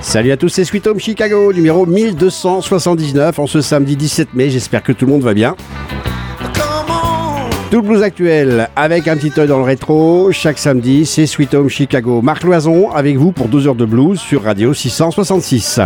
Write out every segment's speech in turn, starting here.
Salut à tous, c'est Sweet Home Chicago, numéro 1279, en ce samedi 17 mai, j'espère que tout le monde va bien. Tout le blues actuel, avec un petit œil dans le rétro, chaque samedi, c'est Sweet Home Chicago. Marc Loison, avec vous pour 2 heures de blues sur Radio 666.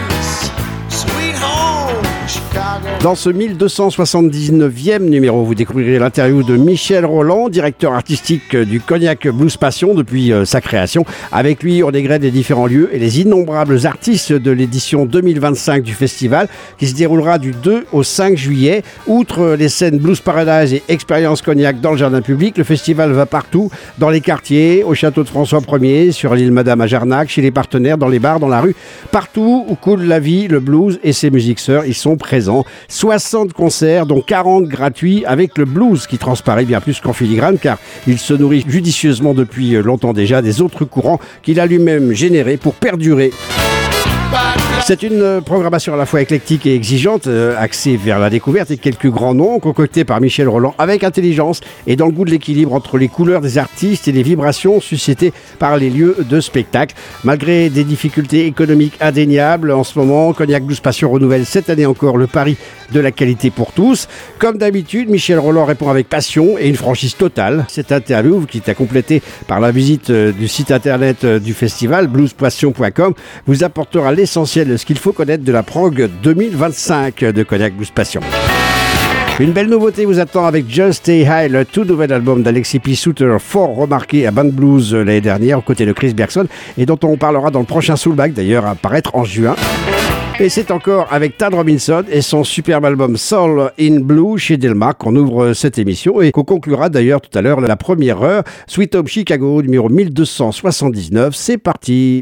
Dans ce 1279e numéro, vous découvrirez l'interview de Michel Rolland, directeur artistique du Cognac Blues Passion depuis sa création. Avec lui, on dégrade les différents lieux et les innombrables artistes de l'édition 2025 du festival qui se déroulera du 2 au 5 juillet. Outre les scènes Blues Paradise et Expérience Cognac dans le jardin public, le festival va partout, dans les quartiers, au château de François Ier, sur l'île Madame à Jarnac, chez les partenaires, dans les bars, dans la rue. Partout où coule la vie, le blues et ses musiques sœurs, ils sont présents. 60 concerts, dont 40 gratuits, avec le blues qui transparaît bien plus qu'en filigrane, car il se nourrit judicieusement depuis longtemps déjà des autres courants qu'il a lui-même générés pour perdurer. C'est une programmation à la fois éclectique et exigeante, axée vers la découverte et quelques grands noms concoctés par Michel Rolland avec intelligence et dans le goût de l'équilibre entre les couleurs des artistes et les vibrations suscitées par les lieux de spectacle. Malgré des difficultés économiques indéniables, en ce moment, Cognac Blues Passion renouvelle cette année encore le pari de la qualité pour tous. Comme d'habitude, Michel Rolland répond avec passion et une franchise totale. Cette interview, qui est complétée par la visite du site internet du festival, bluespassion.com, vous apportera l'essentiel de ce qu'il faut connaître de la prog 2025 de Cognac Blues Passion. Une belle nouveauté vous attend avec Just Stay High, le tout nouvel album d'Alexis P. Souter, fort remarqué à Band Blues l'année dernière, aux côtés de Chris Bergson, et dont on parlera dans le prochain Soulback, d'ailleurs à paraître en juin. Et c'est encore avec Tad Robinson et son superbe album Soul in Blue chez Delmark qu'on ouvre cette émission et qu'on conclura d'ailleurs tout à l'heure la première heure. Sweet Home Chicago, numéro 1279, c'est parti.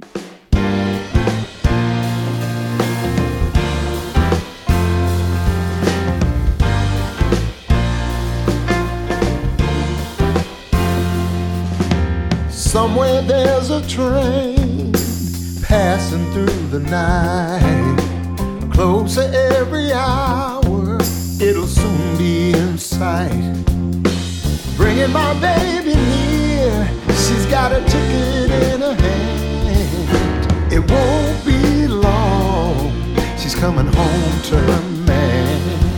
Somewhere there's a train passing through the night, closer every hour, it'll soon be in sight. Bringing my baby near, she's got a ticket in her hand. It won't be long, she's coming home to her man.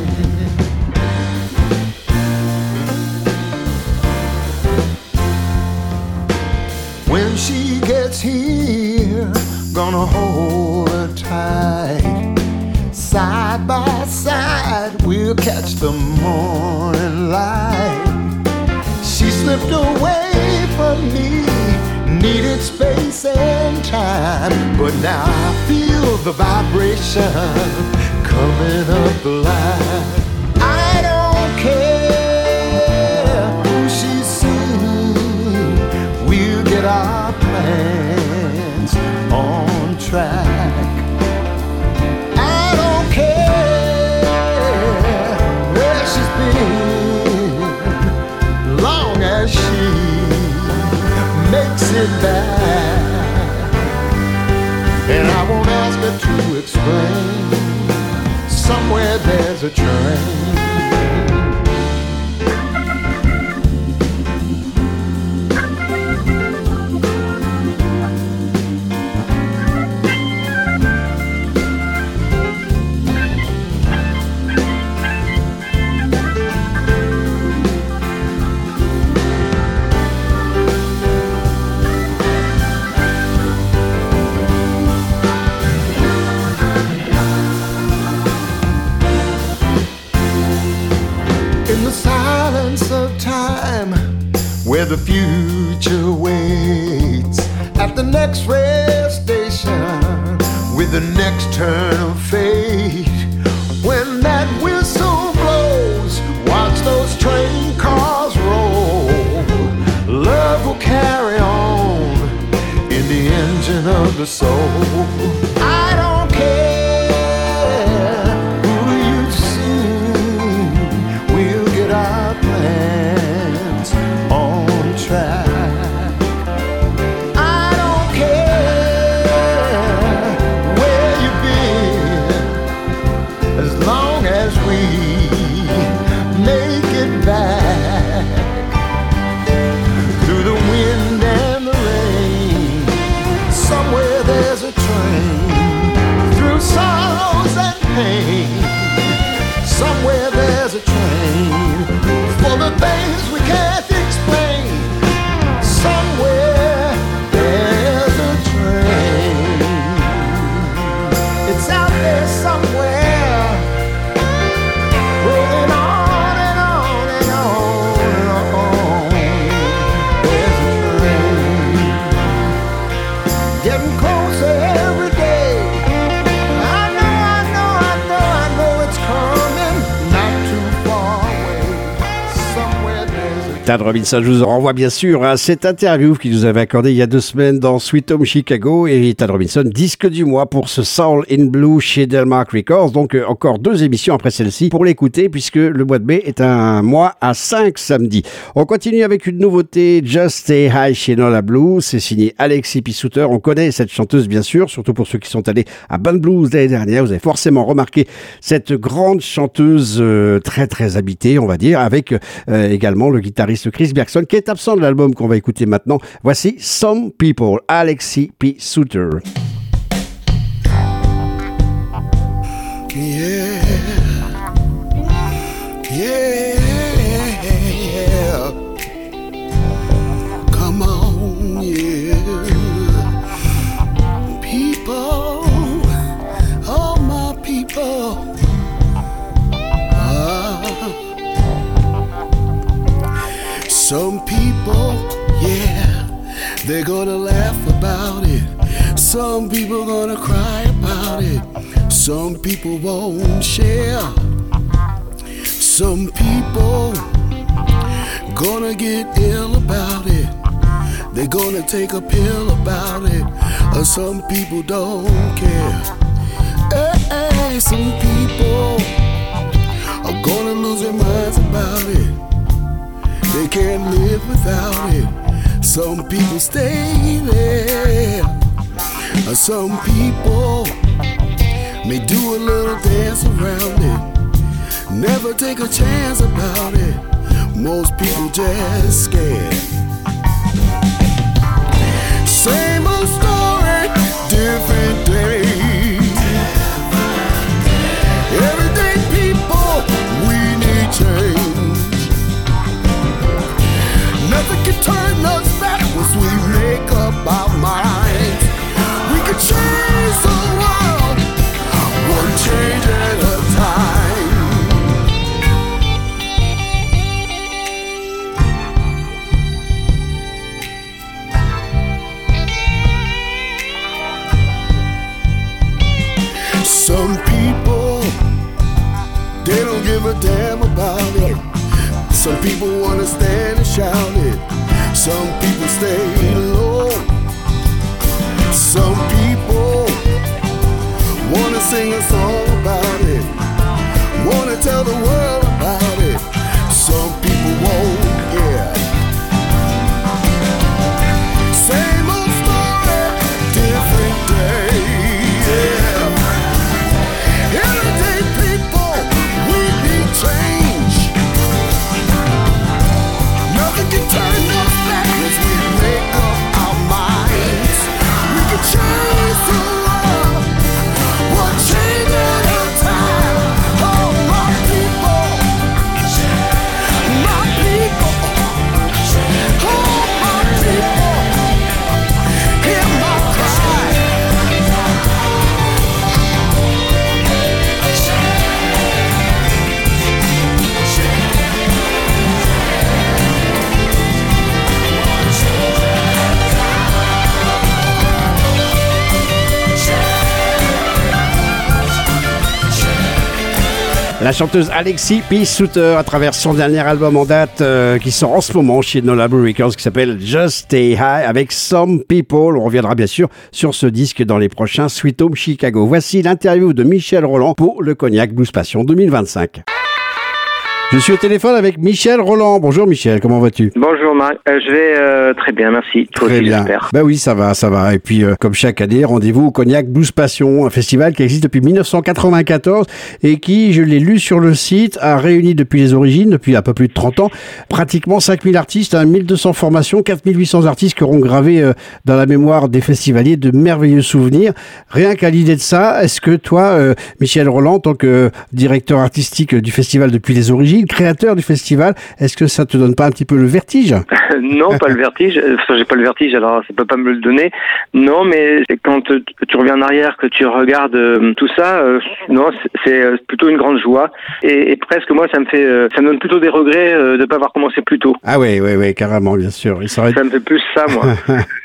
When she gets here, gonna hold her tight. Side by side, we'll catch the morning light. She slipped away from me, needed space and time, but now I feel the vibration coming up the line. I don't care who she's seen, we'll get our plans on track. I don't care where she's been, long as she makes it back. And I won't ask her to explain, somewhere there's a train. Where the future waits at the next rest station with the next turn of fate. When that whistle blows, watch those train cars roll. Love will carry on in the engine of the soul. I don't care who you've seen, we'll get our plans on track. I don't care where you've been, as long as we make it back. Through the wind and the rain, somewhere there's a train. there's a train for the things we can't explain. Somewhere there's a train. It's out there somewhere, rolling on and on and on and on. There's a train getting closer every day. I know it's coming, not too far away. Somewhere there's a Tad Robinson, je vous renvoie bien sûr à cette interview qu'il nous avait accordée il y a 2 semaines dans Sweet Home Chicago, et Tad Robinson, disque du mois pour ce Soul in Blue chez Delmark Records. Donc encore 2 émissions après celle-ci pour l'écouter, puisque le mois de mai est un mois à 5 samedis. On continue avec une nouveauté, Just Stay High chez Nola Blue. C'est signé Alexis Pissouter. On connaît cette chanteuse bien sûr, surtout pour ceux qui sont allés à Band Blues l'année dernière. Vous avez forcément remarqué cette grande chanteuse très très habitée, on va dire, avec également le guitariste Chris Bergson, qui est absent de l'album qu'on va écouter maintenant. Voici Some People, Alexis Pissouter. Yeah, yeah, come on, yeah. People, all my people, some people, yeah, they're gonna laugh about it. Some people gonna cry about it. Some people won't share. Some people gonna get ill about it. They're gonna take a pill about it. Or some people don't care. Hey, some people are gonna lose their minds about it. They can't live without it. Some people stay there. Some people may do a little dance around it. Never take a chance about it. Most people just scared. Same old story, different day. Everyday people, we need change. Nothing can turn us back once we make up our minds. We can change the world, one change at a time. Some people, they don't give a damn about it. Some people wanna stand and shout it. Some people stay low. Some people wanna sing a song about it. Wanna tell the world about it. Some people won't, yeah. Same old story, different day, yeah. Everyday people, we need change. Nothing can turn us back as we make up our minds. We can change the world, one change at a time. Oh, my people, my people, oh, my people, hear my cry. La chanteuse Alexis Pissouter à travers son dernier album en date qui sort en ce moment chez Nola Blue Records, qui s'appelle Just Stay High avec Some People. On reviendra bien sûr sur ce disque dans les prochains Sweet Home Chicago. Voici l'interview de Michel Roland pour le Cognac Blues Passion 2025. Je suis au téléphone avec Michel Roland. Bonjour Michel, comment vas-tu? Bonjour Marc, je vais très bien, merci. Toi Très aussi, bien. j'espère. Ben oui, ça va. Et puis, comme chaque année, rendez-vous au Cognac Blues Passion, un festival qui existe depuis 1994 et qui, je l'ai lu sur le site, a réuni depuis les origines, depuis un peu plus de 30 ans, pratiquement 5000 artistes, 1200 formations, 4800 artistes qui auront gravé dans la mémoire des festivaliers de merveilleux souvenirs. Rien qu'à l'idée de ça, est-ce que toi, Michel Roland, en tant que directeur artistique du festival depuis les origines, créateur du festival, est-ce que ça te donne pas un petit peu le vertige? Non, pas le vertige. J'ai pas le vertige, alors ça peut pas me le donner. Non, mais quand tu reviens en arrière, que tu regardes tout ça, non, c'est plutôt une grande joie. Et presque moi, ça me donne plutôt des regrets de pas avoir commencé plus tôt. Ah ouais, carrément, bien sûr. Ça me fait plus ça, moi.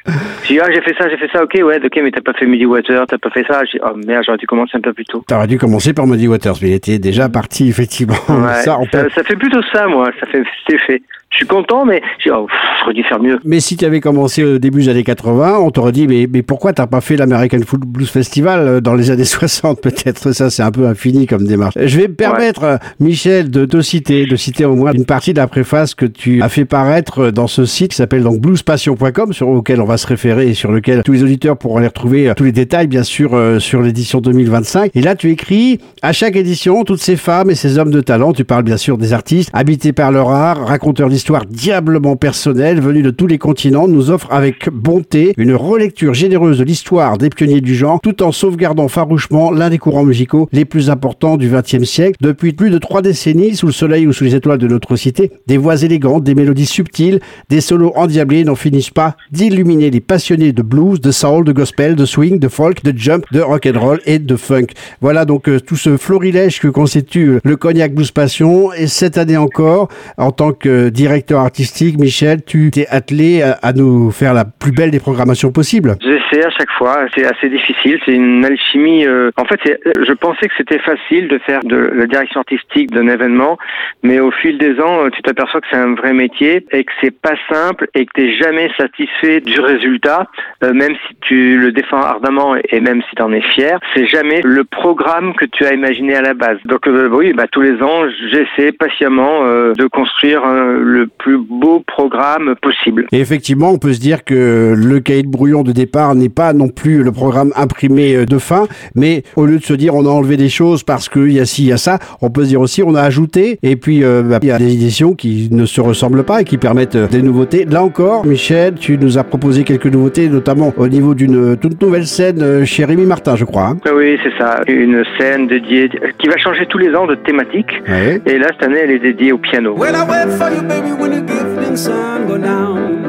Je dis, j'ai fait ça, ok, mais t'as pas fait Muddy Waters, t'as pas fait ça. Je dis, oh merde, j'aurais dû commencer un peu plus tôt. T'aurais dû commencer par Muddy Waters, mais il était déjà parti, effectivement. Ouais, ça fait plutôt ça, moi. C'est fait. Je suis content, mais j'aurais dû faire mieux. Mais si tu avais commencé au début des années 80, on t'aurait dit, mais pourquoi t'as pas fait l'American Folk Blues Festival dans les années 60, peut-être? Ça, c'est un peu infini comme démarche. Je vais me permettre, Michel, de te citer au moins une partie de la préface que tu as fait paraître dans ce site qui s'appelle donc bluespassion.com, auquel on va se référer et sur lequel tous les auditeurs pourront aller retrouver tous les détails, bien sûr, sur l'édition 2025. Et là, tu écris, à chaque édition, toutes ces femmes et ces hommes de talent, tu parles bien sûr des artistes, habités par leur art, raconteurs d'histoire diablement personnelle, venus de tous les continents, nous offrent avec bonté une relecture généreuse de l'histoire des pionniers du genre, tout en sauvegardant farouchement l'un des courants musicaux les plus importants du XXe siècle. Depuis plus de 3 décennies, sous le soleil ou sous les étoiles de notre cité, des voix élégantes, des mélodies subtiles, des solos endiablés n'en finissent pas d'illuminer les passionnés de blues, de soul, de gospel, de swing, de folk, de jump, de rock'n'roll et de funk. Voilà donc tout ce florilège que constitue le Cognac Blues Passion. Et cette année encore, en tant que directeur artistique, Michel, tu t'es attelé à nous faire la plus belle des programmations possibles. J'essaie à chaque fois, c'est assez difficile, c'est une alchimie. En fait, je pensais que c'était facile de faire de la direction artistique d'un événement, mais au fil des ans, tu t'aperçois que c'est un vrai métier et que c'est pas simple et que t'es jamais satisfait du résultat, même si tu le défends ardemment et même si t'en es fier, c'est jamais le programme que tu as imaginé à la base. Donc tous les ans, j'essaie patiemment de construire le plus beau programme possible. Et effectivement, on peut se dire que le cahier de brouillon de départ n'est pas non plus le programme imprimé de fin, mais au lieu de se dire on a enlevé des choses parce qu'il y a ci, il y a ça, on peut se dire aussi on a ajouté, et puis il y a des éditions qui ne se ressemblent pas et qui permettent des nouveautés. Là encore, Michel, tu nous as proposé quelques nouveautés, notamment au niveau d'une toute nouvelle scène chez Rémi Martin, je crois. Oui, c'est ça. Une scène dédiée qui va changer tous les ans de thématique. Ouais. Et là, cette année, elle est dédiée au piano. Well, I wait for you, baby, when the evening sun go down.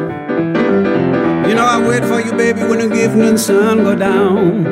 You know I wait for you, baby, when the evening sun go down.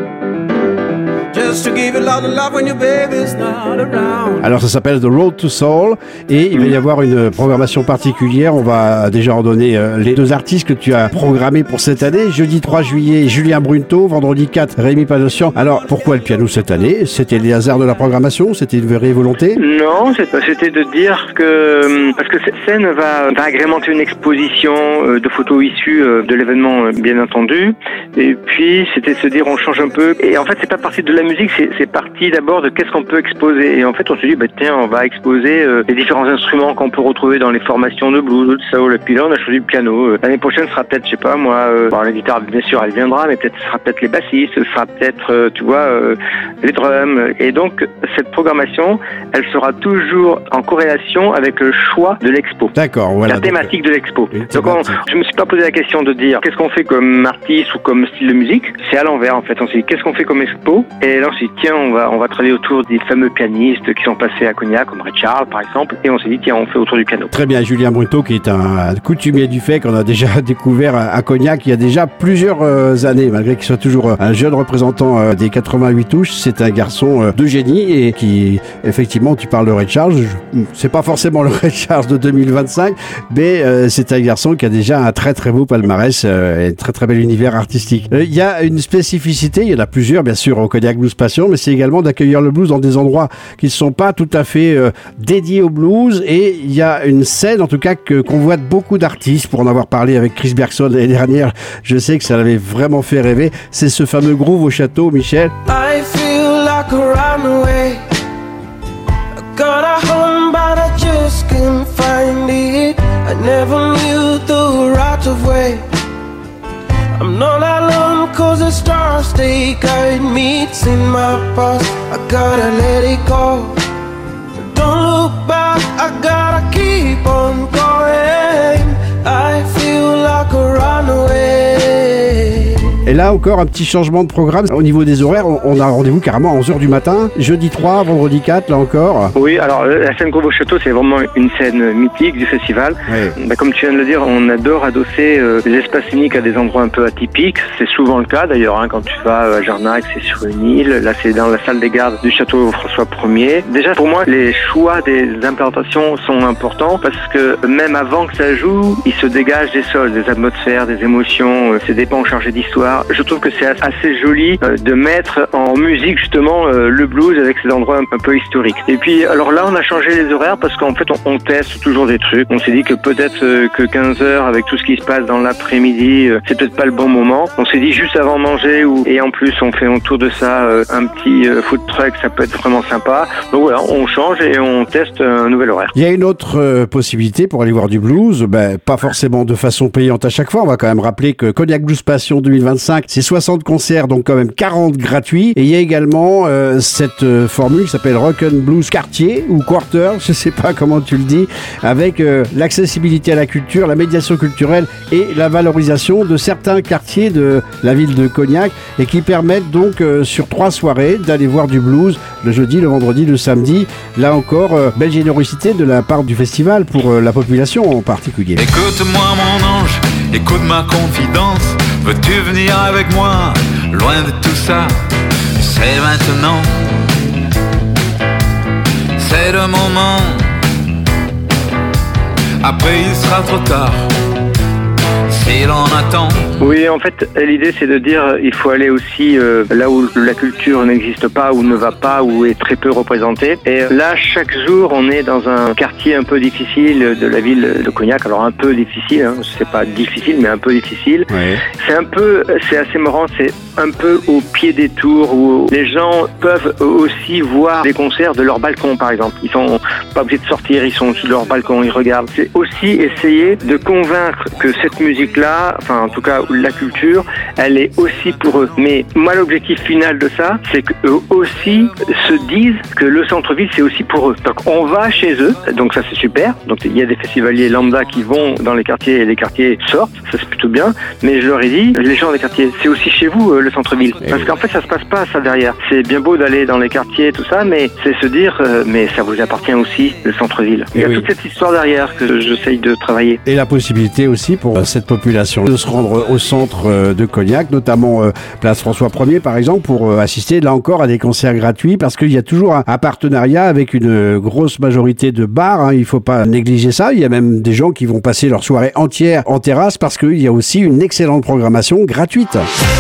Just to give you a lot of love when your baby's not around. Alors ça s'appelle The Road to Soul et il va y avoir une programmation particulière. On va déjà en donner les 2 artistes que tu as programmés pour cette année. Jeudi 3 juillet, Julien Brunto. Vendredi 4, Rémi Padossian. Alors pourquoi le piano cette année? C'était les hasards de la programmation? C'était une vraie volonté? Non, c'était de dire que parce que cette scène va agrémenter une exposition de photos issues de l'événement, bien entendu. Et puis c'était de se dire on change un peu. Et en fait c'est pas parti de la musique, c'est parti d'abord de qu'est-ce qu'on peut exposer. Et en fait on se dit tiens, on va exposer les différents instruments qu'on peut retrouver dans les formations de blues, de soul. Et puis là on a choisi le piano. L'année prochaine sera peut-être, je sais pas moi, la guitare bien sûr elle viendra, mais peut-être ce sera peut-être les bassistes, ce sera peut-être les drums. Et donc cette programmation, elle sera toujours en corrélation avec le choix de l'expo. D'accord, voilà. La thématique de l'expo. Donc je me suis pas posé la question de dire qu'est-ce qu'on fait comme artiste ou comme style de musique. C'est à l'envers en fait. On s'est dit qu'est-ce qu'on fait comme expo. Et là on s'est dit tiens, on va travailler autour des fameux pianistes qui sont passés à Cognac, comme Ray Charles par exemple. Et on s'est dit tiens, on fait autour du piano. Très bien, Julien Brunto qui est un coutumier du fait qu'on a déjà découvert à Cognac il y a déjà plusieurs années, malgré qu'il soit toujours un jeune représentant des 88 touches. C'est un garçon de génie et qui, effectivement, tu parles de Ray Charles. C'est pas forcément le Ray Charles de 2025, mais c'est un garçon qui a déjà un très très beau palmarès et un très très bel univers artistique. Il y a une spécificité, il y en a plusieurs bien sûr au Cognac Blues Passion, mais c'est également d'accueillir le blues dans des endroits qui ne sont pas tout à fait dédiés au blues, et il y a une scène en tout cas qu'on voit de beaucoup d'artistes. Pour en avoir parlé avec Chris Bergson l'année dernière, je sais que ça l'avait vraiment fait rêver. C'est ce fameux groove au château, Michel. I feel like a runaway. Got a home, but I just mistake, meets in my past. I gotta let it go. Don't look back, I gotta keep on going. I feel like a runaway. Et là encore un petit changement de programme au niveau des horaires, on a rendez-vous carrément à 11h du matin, jeudi 3, vendredi 4 là encore. Oui, alors la scène Gros Château c'est vraiment une scène mythique du festival. Oui. Comme tu viens de le dire, on adore adosser les espaces scéniques à des endroits un peu atypiques. C'est souvent le cas d'ailleurs, quand tu vas à Jarnac, c'est sur une île, là c'est dans la salle des gardes du château François Ier. Déjà pour moi, les choix des implantations sont importants parce que même avant que ça joue, il se dégage des sols, des atmosphères, des émotions, c'est des pans chargés d'histoire. Je trouve que c'est assez joli de mettre en musique justement le blues avec ces endroits un peu historiques. Et puis alors là on a changé les horaires parce qu'en fait on teste toujours des trucs. On s'est dit que peut-être que 15h avec tout ce qui se passe dans l'après-midi, c'est peut-être pas le bon moment. On s'est dit juste avant manger et en plus on fait autour de ça un petit food truck, ça peut être vraiment sympa. Donc voilà, on change et on teste un nouvel horaire. Il y a une autre possibilité pour aller voir du blues, pas forcément de façon payante à chaque fois. On va quand même rappeler que Cognac Blues Passion 2025, c'est 60 concerts, donc quand même 40 gratuits. Et il y a également cette formule qui s'appelle Rock'n Blues Quartier ou Quarter, je sais pas comment tu le dis, avec l'accessibilité à la culture, la médiation culturelle et la valorisation de certains quartiers de la ville de Cognac et qui permettent donc sur 3 soirées d'aller voir du blues le jeudi, le vendredi, le samedi. Là encore, belle générosité de la part du festival pour la population en particulier. Écoute-moi mon ange, écoute ma confidence. Veux-tu venir avec moi, loin de tout ça? C'est maintenant, c'est le moment. Après il sera trop tard, si l'on attend. Oui, en fait, l'idée c'est de dire il faut aller aussi là où la culture n'existe pas, ou ne va pas, ou est très peu représentée. Et là, chaque jour, on est dans un quartier un peu difficile de la ville de Cognac. Alors un peu difficile, c'est pas difficile, mais un peu difficile. Ouais. C'est assez marrant, c'est un peu au pied des tours où les gens peuvent aussi voir des concerts de leur balcon, par exemple. Ils sont pas obligés de sortir, ils sont sur leur balcon, ils regardent. C'est aussi essayer de convaincre que cette musique-là, enfin en tout cas la culture, elle est aussi pour eux. Mais moi, l'objectif final de ça, c'est qu'eux aussi se disent que le centre-ville, c'est aussi pour eux. Donc on va chez eux, donc ça c'est super. Donc il y a des festivaliers lambda qui vont dans les quartiers et les quartiers sortent, ça c'est plutôt bien. Mais je leur ai dit, les gens des quartiers, c'est aussi chez vous le centre-ville. Parce qu'en fait, ça se passe pas ça derrière. C'est bien beau d'aller dans les quartiers, tout ça, mais c'est se dire, mais ça vous appartient aussi, le centre-ville. Il y a toute cette histoire derrière que j'essaye de travailler. Et la possibilité aussi pour cette population de se rendre au centre de Cognac, notamment place François Ier par exemple, pour assister là encore à des concerts gratuits, parce qu'il y a toujours un partenariat avec une grosse majorité de bars, il faut pas négliger ça. Il y a même des gens qui vont passer leur soirée entière en terrasse parce qu'il y a aussi une excellente programmation gratuite.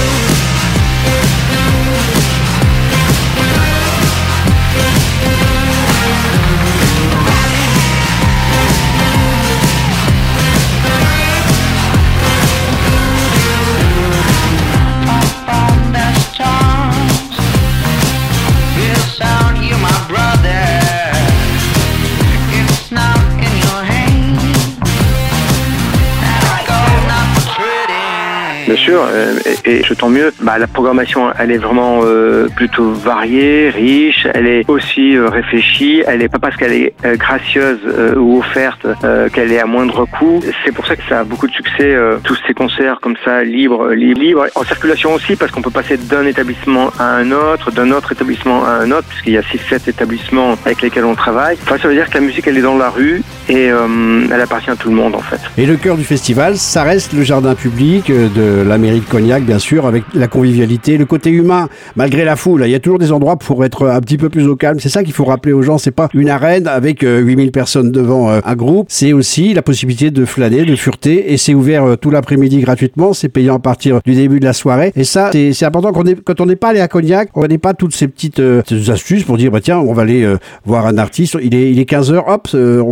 Bien sûr, et tant mieux. La programmation, elle est vraiment plutôt variée, riche. Elle est aussi réfléchie. Elle est pas parce qu'elle est gracieuse ou offerte qu'elle est à moindre coût. C'est pour ça que ça a beaucoup de succès. Tous ces concerts comme ça, libres, en circulation aussi, parce qu'on peut passer d'un établissement à un autre, d'un autre établissement à un autre, puisqu'il y a 6-7 établissements avec lesquels on travaille. Enfin, ça veut dire que la musique, elle est dans la rue et elle appartient à tout le monde en fait. Et le cœur du festival, ça reste le jardin public de la mairie de Cognac, bien sûr, avec la convivialité, le côté humain, malgré la foule. Il y a toujours des endroits pour être un petit peu plus au calme. C'est ça qu'il faut rappeler aux gens. C'est pas une arène avec 8000 personnes devant un groupe. C'est aussi la possibilité de flâner, de fureter, et c'est ouvert tout l'après-midi gratuitement. C'est payant à partir du début de la soirée. Et ça, c'est important quand on n'est pas allé à Cognac, on n'a pas toutes ces petites astuces pour dire, tiens, on va aller voir un artiste. Il est 15h, hop, on va voir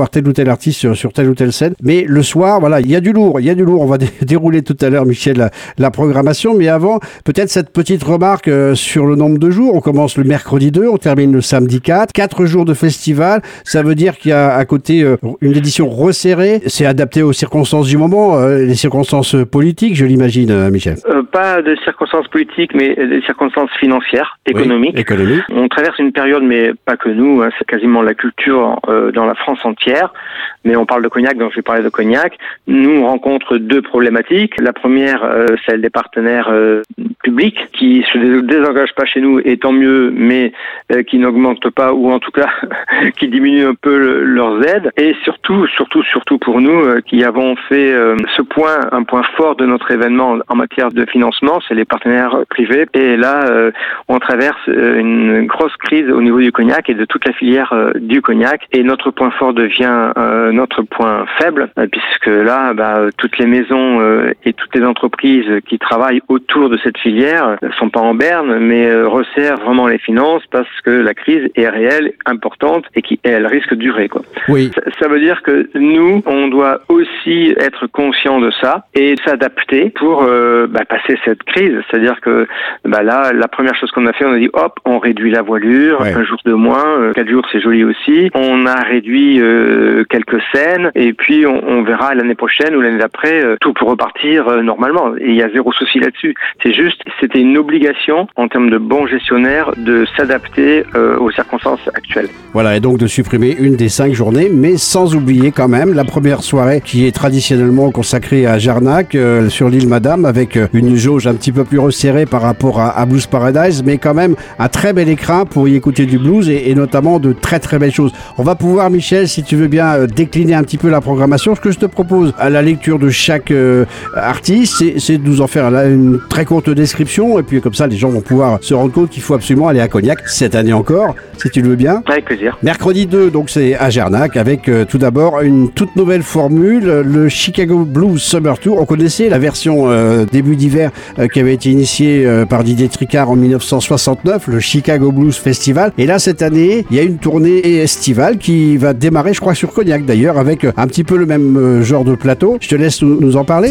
voir tel ou tel artiste sur telle ou telle scène. Mais le soir, voilà, il y a du lourd. On va dérouler tout à l'heure, Michel, la programmation. Mais avant, peut-être cette petite remarque sur le nombre de jours. On commence le mercredi 2, on termine le samedi 4. 4 jours de festival. Ça veut dire qu'il y a à côté une édition resserrée. C'est adapté aux circonstances du moment, les circonstances politiques, je l'imagine, Michel. Pas de circonstances politiques, mais des circonstances financières, économiques. Oui, économique. On traverse une période, mais pas que nous, hein, c'est quasiment la culture dans la France entière. Mais on parle de Cognac, donc je vais parler de Cognac. Nous, on rencontre 2 problématiques. La première, celle des partenaires publics qui se désengagent pas chez nous, et tant mieux, mais qui n'augmentent pas, ou en tout cas qui diminuent un peu leurs aides. Et surtout pour nous, qui avons fait ce point, un point fort de notre événement en matière de financement, c'est les partenaires privés. Et là, on traverse une grosse crise au niveau du cognac et de toute la filière du cognac. Et notre point fort devient notre point faible, puisque là, toutes les maisons et toutes les entreprises qui travaillent autour de cette filière ne sont pas en berne, mais resserrent vraiment les finances parce que la crise est réelle, importante et elle risque de durer, quoi. Oui. Ça veut dire que nous, on doit aussi être conscient de ça et s'adapter pour passer cette crise. C'est-à-dire que là, la première chose qu'on a fait, on a dit hop, on réduit la voilure, un jour de moins, 4 jours c'est joli aussi. On a réduit quelques scènes et puis on verra l'année prochaine ou l'année d'après, tout pour repartir normalement. Et il y a zéro souci là-dessus. C'était une obligation en termes de bons gestionnaires de s'adapter aux circonstances actuelles. Voilà, et donc de supprimer une des 5 journées, mais sans oublier quand même la première soirée qui est traditionnellement consacrée à Jarnac, sur l'île Madame, avec une jauge un petit peu plus resserrée par rapport à Blues Paradise, mais quand même un très bel écrin pour y écouter du blues et notamment de très très belles choses. On va pouvoir, Michel, si tu veux bien décliner un petit peu la programmation. Ce que je te propose à la lecture de chaque artiste, c'est de nous en faire une très courte description, et puis comme ça les gens vont pouvoir se rendre compte qu'il faut absolument aller à Cognac cette année encore, si tu le veux bien. Avec plaisir. Mercredi 2, donc c'est à Jarnac, avec tout d'abord une toute nouvelle formule, le Chicago Blues Summer Tour. On connaissait la version début d'hiver qui avait été initiée par Didier Tricard en 1969, le Chicago Blues Festival. Et là, cette année, il y a une tournée estivale qui va démarrer, je crois, sur Cognac d'ailleurs, avec un petit peu le même genre de plateau. Je te laisse nous en parler.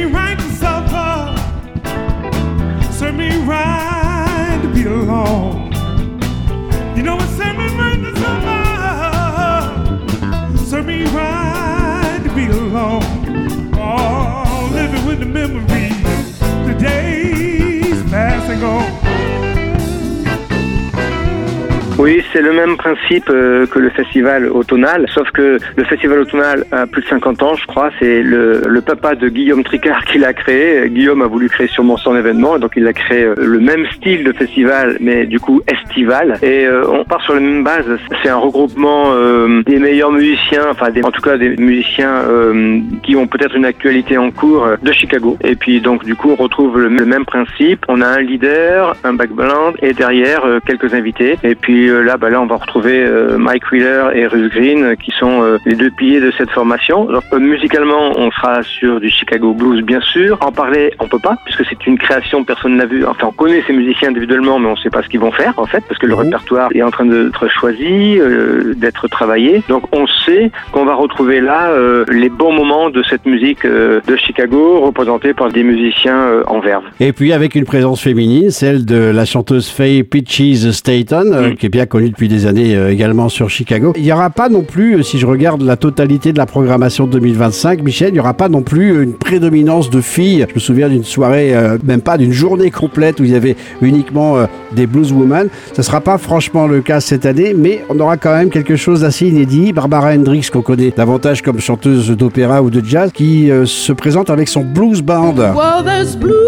Oui, c'est le même principe que le festival automnal, sauf que le festival automnal a plus de 50 ans, je crois. C'est le papa de Guillaume Tricard qui l'a créé. Guillaume a voulu créer sûrement son événement, donc il a créé le même style de festival, mais du coup estival. Et on part sur la même base. C'est un regroupement des meilleurs musiciens, en tout cas des musiciens qui ont peut-être une actualité en cours de Chicago. Et puis donc du coup on retrouve le même principe. On a un leader, un backband et derrière quelques invités. Et puis là on va retrouver Mike Wheeler et Russ Green qui sont les 2 piliers de cette formation. Donc, musicalement, on sera sur du Chicago Blues, bien sûr. En parler, on peut pas, puisque c'est une création, personne n'a vu. Enfin, on connaît ces musiciens individuellement, mais on sait pas ce qu'ils vont faire, en fait, parce que le répertoire est en train d'être choisi, d'être travaillé. Donc, on sait qu'on va retrouver là les bons moments de cette musique de Chicago, représentée par des musiciens en verve. Et puis, avec une présence féminine, celle de la chanteuse Faye Peaches Staton, qui est bien connue depuis des années également sur Chicago. Il n'y aura pas non plus, si je regarde la totalité de la programmation 2025, Michel, il n'y aura pas non plus une prédominance de filles. Je me souviens d'une soirée, même pas d'une journée complète où il y avait uniquement des blueswomen. Ça ne sera pas franchement le cas cette année, mais on aura quand même quelque chose d'assez inédit. Barbara Hendricks, qu'on connaît davantage comme chanteuse d'opéra ou de jazz, qui se présente avec son blues band. Well, there's blues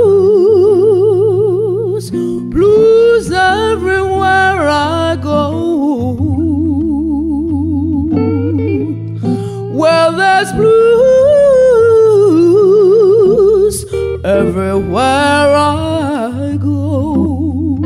everywhere I go. Well, there's blues everywhere I go.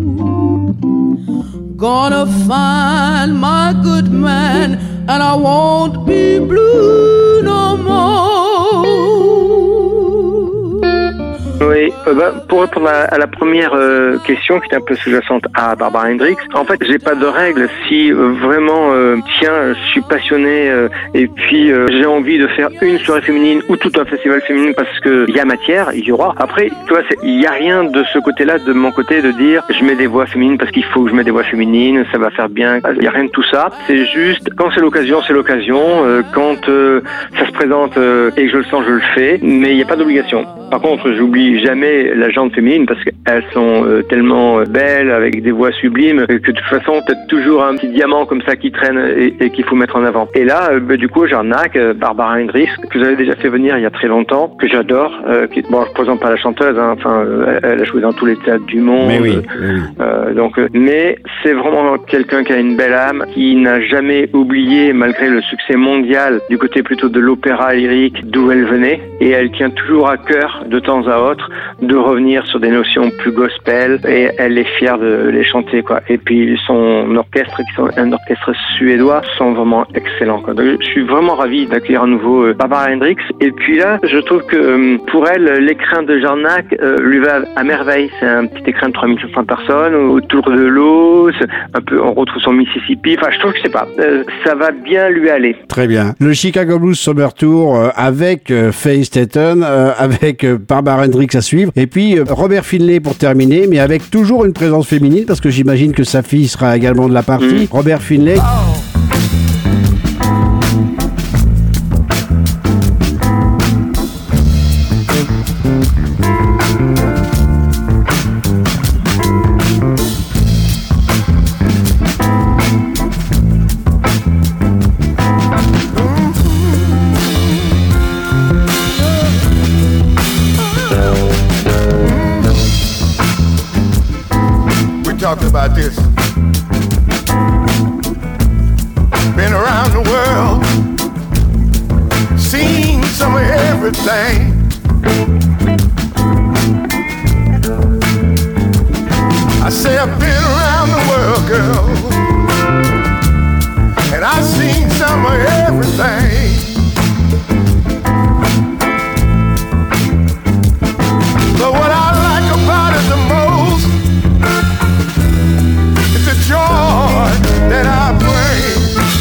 Gonna find my good man and I won't be blue no more. Oui, Pour répondre à la première question qui est un peu sous-jacente à Barbara Hendricks, en fait, j'ai pas de règle. Si vraiment, je suis passionné et puis j'ai envie de faire une soirée féminine ou tout un festival féminin parce que il y a matière, il y aura. Après, tu vois, il y a rien de ce côté-là, de mon côté, de dire je mets des voix féminines parce qu'il faut que je mette des voix féminines, ça va faire bien. Il y a rien de tout ça. C'est juste quand c'est l'occasion, c'est l'occasion. Quand ça se présente et que je le sens, je le fais. Mais il n'y a pas d'obligation. Par contre, j'oublie jamais la gente féminine parce qu'elles sont tellement belles, avec des voix sublimes, que de toute façon, t'as toujours un petit diamant comme ça qui traîne et qu'il faut mettre en avant. Et là, du coup, Jarnac, Barbara Hendricks, que j'avais déjà fait venir il y a très longtemps, que j'adore, je présente pas la chanteuse, hein, elle a joué dans tous les théâtres du monde. Mais oui. Mais c'est vraiment quelqu'un qui a une belle âme, qui n'a jamais oublié, malgré le succès mondial, du côté plutôt de l'opéra lyrique, d'où elle venait, et elle tient toujours à cœur, de temps à autre, de revenir sur des notions plus gospel, et elle est fière de les chanter, quoi. Et puis son orchestre, qui sont un orchestre suédois, sont vraiment excellents, quoi. Donc, je suis vraiment ravi d'accueillir à nouveau Barbara Hendricks. Et puis là, je trouve que pour elle, l'écrin de Jarnac lui va à merveille. C'est un petit écrin de 3500 personnes autour de l'eau, un peu, on retrouve son Mississippi. Enfin, je trouve que ça va bien lui aller. Très bien. Le Chicago Blues Summer Tour avec Faye Staton, avec Barbara Hendricks à suivre, et puis Robert Finlay pour terminer, mais avec toujours une présence féminine, parce que j'imagine que sa fille sera également de la partie. Robert Finlay. Talking about this. Been around the world, seen some of everything. I say I've been around the world, girl, and I've seen some of everything. But what I like about it the most, joy that I bring.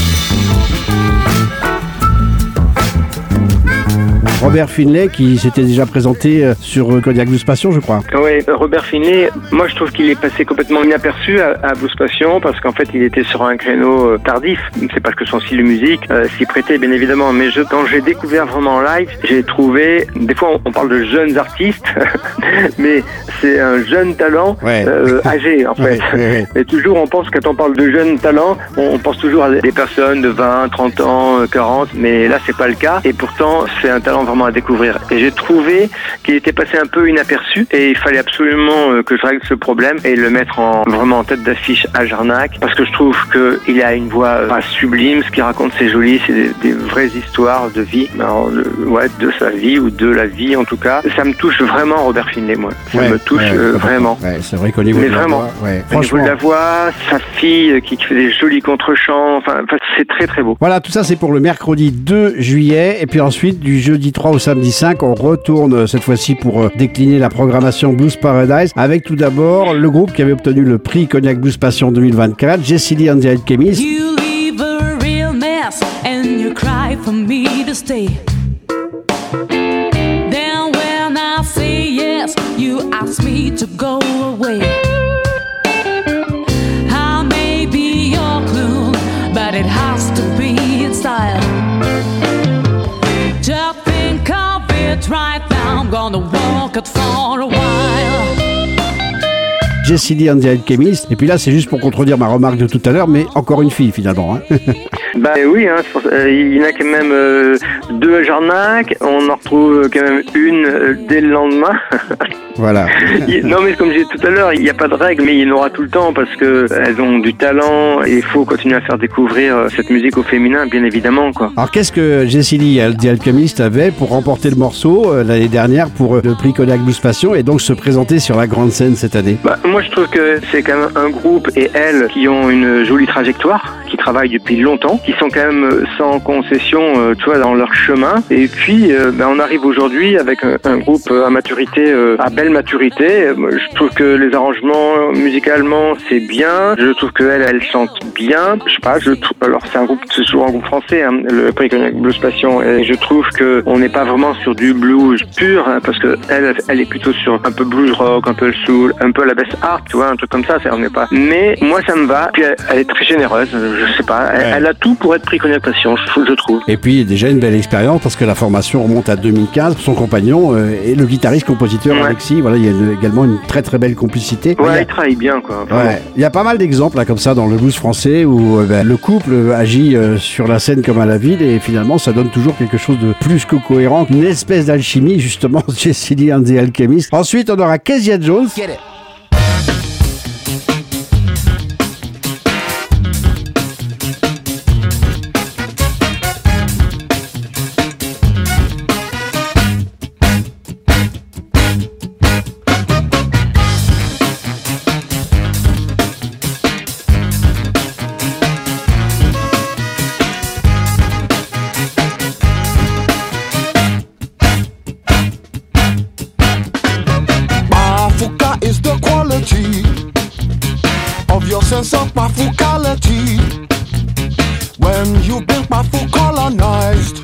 Robert Finlay qui s'était déjà présenté sur Cognac Blues Passion, je crois. Oui, Robert Finlay, moi je trouve qu'il est passé complètement inaperçu à Blues Passion parce qu'en fait il était sur un créneau tardif. C'est parce que son style de musique s'y prêtait bien évidemment. Mais quand j'ai découvert vraiment en live, j'ai trouvé, des fois on parle de jeunes artistes, mais c'est un jeune talent âgé en fait. Et toujours on pense, quand on parle de jeunes talents, on pense toujours à des personnes de 20, 30 ans, 40, mais là c'est pas le cas. Et pourtant c'est un talent vraiment à découvrir. Et j'ai trouvé qu'il était passé un peu inaperçu et il fallait absolument que je règle ce problème et le mettre vraiment en tête d'affiche à Jarnac, parce que je trouve qu'il a une voix sublime. Ce qu'il raconte, c'est joli, c'est des vraies histoires de vie, de sa vie ou de la vie en tout cas. Ça me touche vraiment, Robert Finlay, moi. Ça me touche vraiment. Ouais, c'est vrai qu'au niveau de la voix, au niveau de la voix, sa fille qui fait des jolis contre-chants, enfin c'est très très beau. Voilà, tout ça c'est pour le mercredi 2 juillet et puis ensuite du jeudi 3 au samedi 5, on retourne cette fois-ci pour décliner la programmation Blues Paradise avec tout d'abord le groupe qui avait obtenu le prix Cognac Blues Passion 2024, Jessie Lee and the Alchemists. You leave a real mess and you cry for me to stay. Then when I say yes, you ask me to go away. I may be your clue, but it has to be in style. Just think of it right now, I'm gonna walk it for a while. Jessie Lee and the Alchemists. Et puis là, c'est juste pour contredire ma remarque de tout à l'heure, mais encore une fille finalement. Hein. Oui, hein, il y en a quand même deux à Jarnac, on en retrouve quand même une dès le lendemain. Voilà. Non, mais comme je disais tout à l'heure, il n'y a pas de règle, mais il y en aura tout le temps parce que elles ont du talent et il faut continuer à faire découvrir cette musique au féminin, bien évidemment, quoi. Alors, qu'est-ce que Jessie Lee and the Alchemists avait pour remporter le morceau l'année dernière pour le prix Cognac Blues Passion et donc se présenter sur la grande scène cette année? Moi, je trouve que c'est quand même un groupe et elles qui ont une jolie trajectoire, qui travaillent depuis longtemps, qui sont quand même sans concession, tu vois, dans leur chemin. Et puis, on arrive aujourd'hui avec un groupe à maturité, à belle maturité. Je trouve que les arrangements musicalement c'est bien. Je trouve qu'elle chante bien. Je sais pas. Alors c'est toujours un groupe français, hein, le Cognac Blues Passion. Et je trouve que on n'est pas vraiment sur du blues pur, hein, parce que elle est plutôt sur un peu blues rock, un peu le soul, un peu la bass art, tu vois, un truc comme ça. On n'est pas. Mais moi ça me va. Puis elle est très généreuse. Je sais pas. Elle a tout pour être prix Cognac Passion, je trouve. Et puis déjà une belle expérience parce que la formation remonte à 2015. Son compagnon est le guitariste-compositeur Alexis. Voilà, il y a également une très très belle complicité. Ouais, il travaille bien, quoi. Ouais. Il y a pas mal d'exemples là, comme ça dans le blues français où le couple agit sur la scène comme à la ville et finalement ça donne toujours quelque chose de plus que cohérent, une espèce d'alchimie justement chez Silly and the Alchemist. Ensuite on aura Kezia Jones. Is the quality of your sense of Mafukality when you've been Mafu colonized.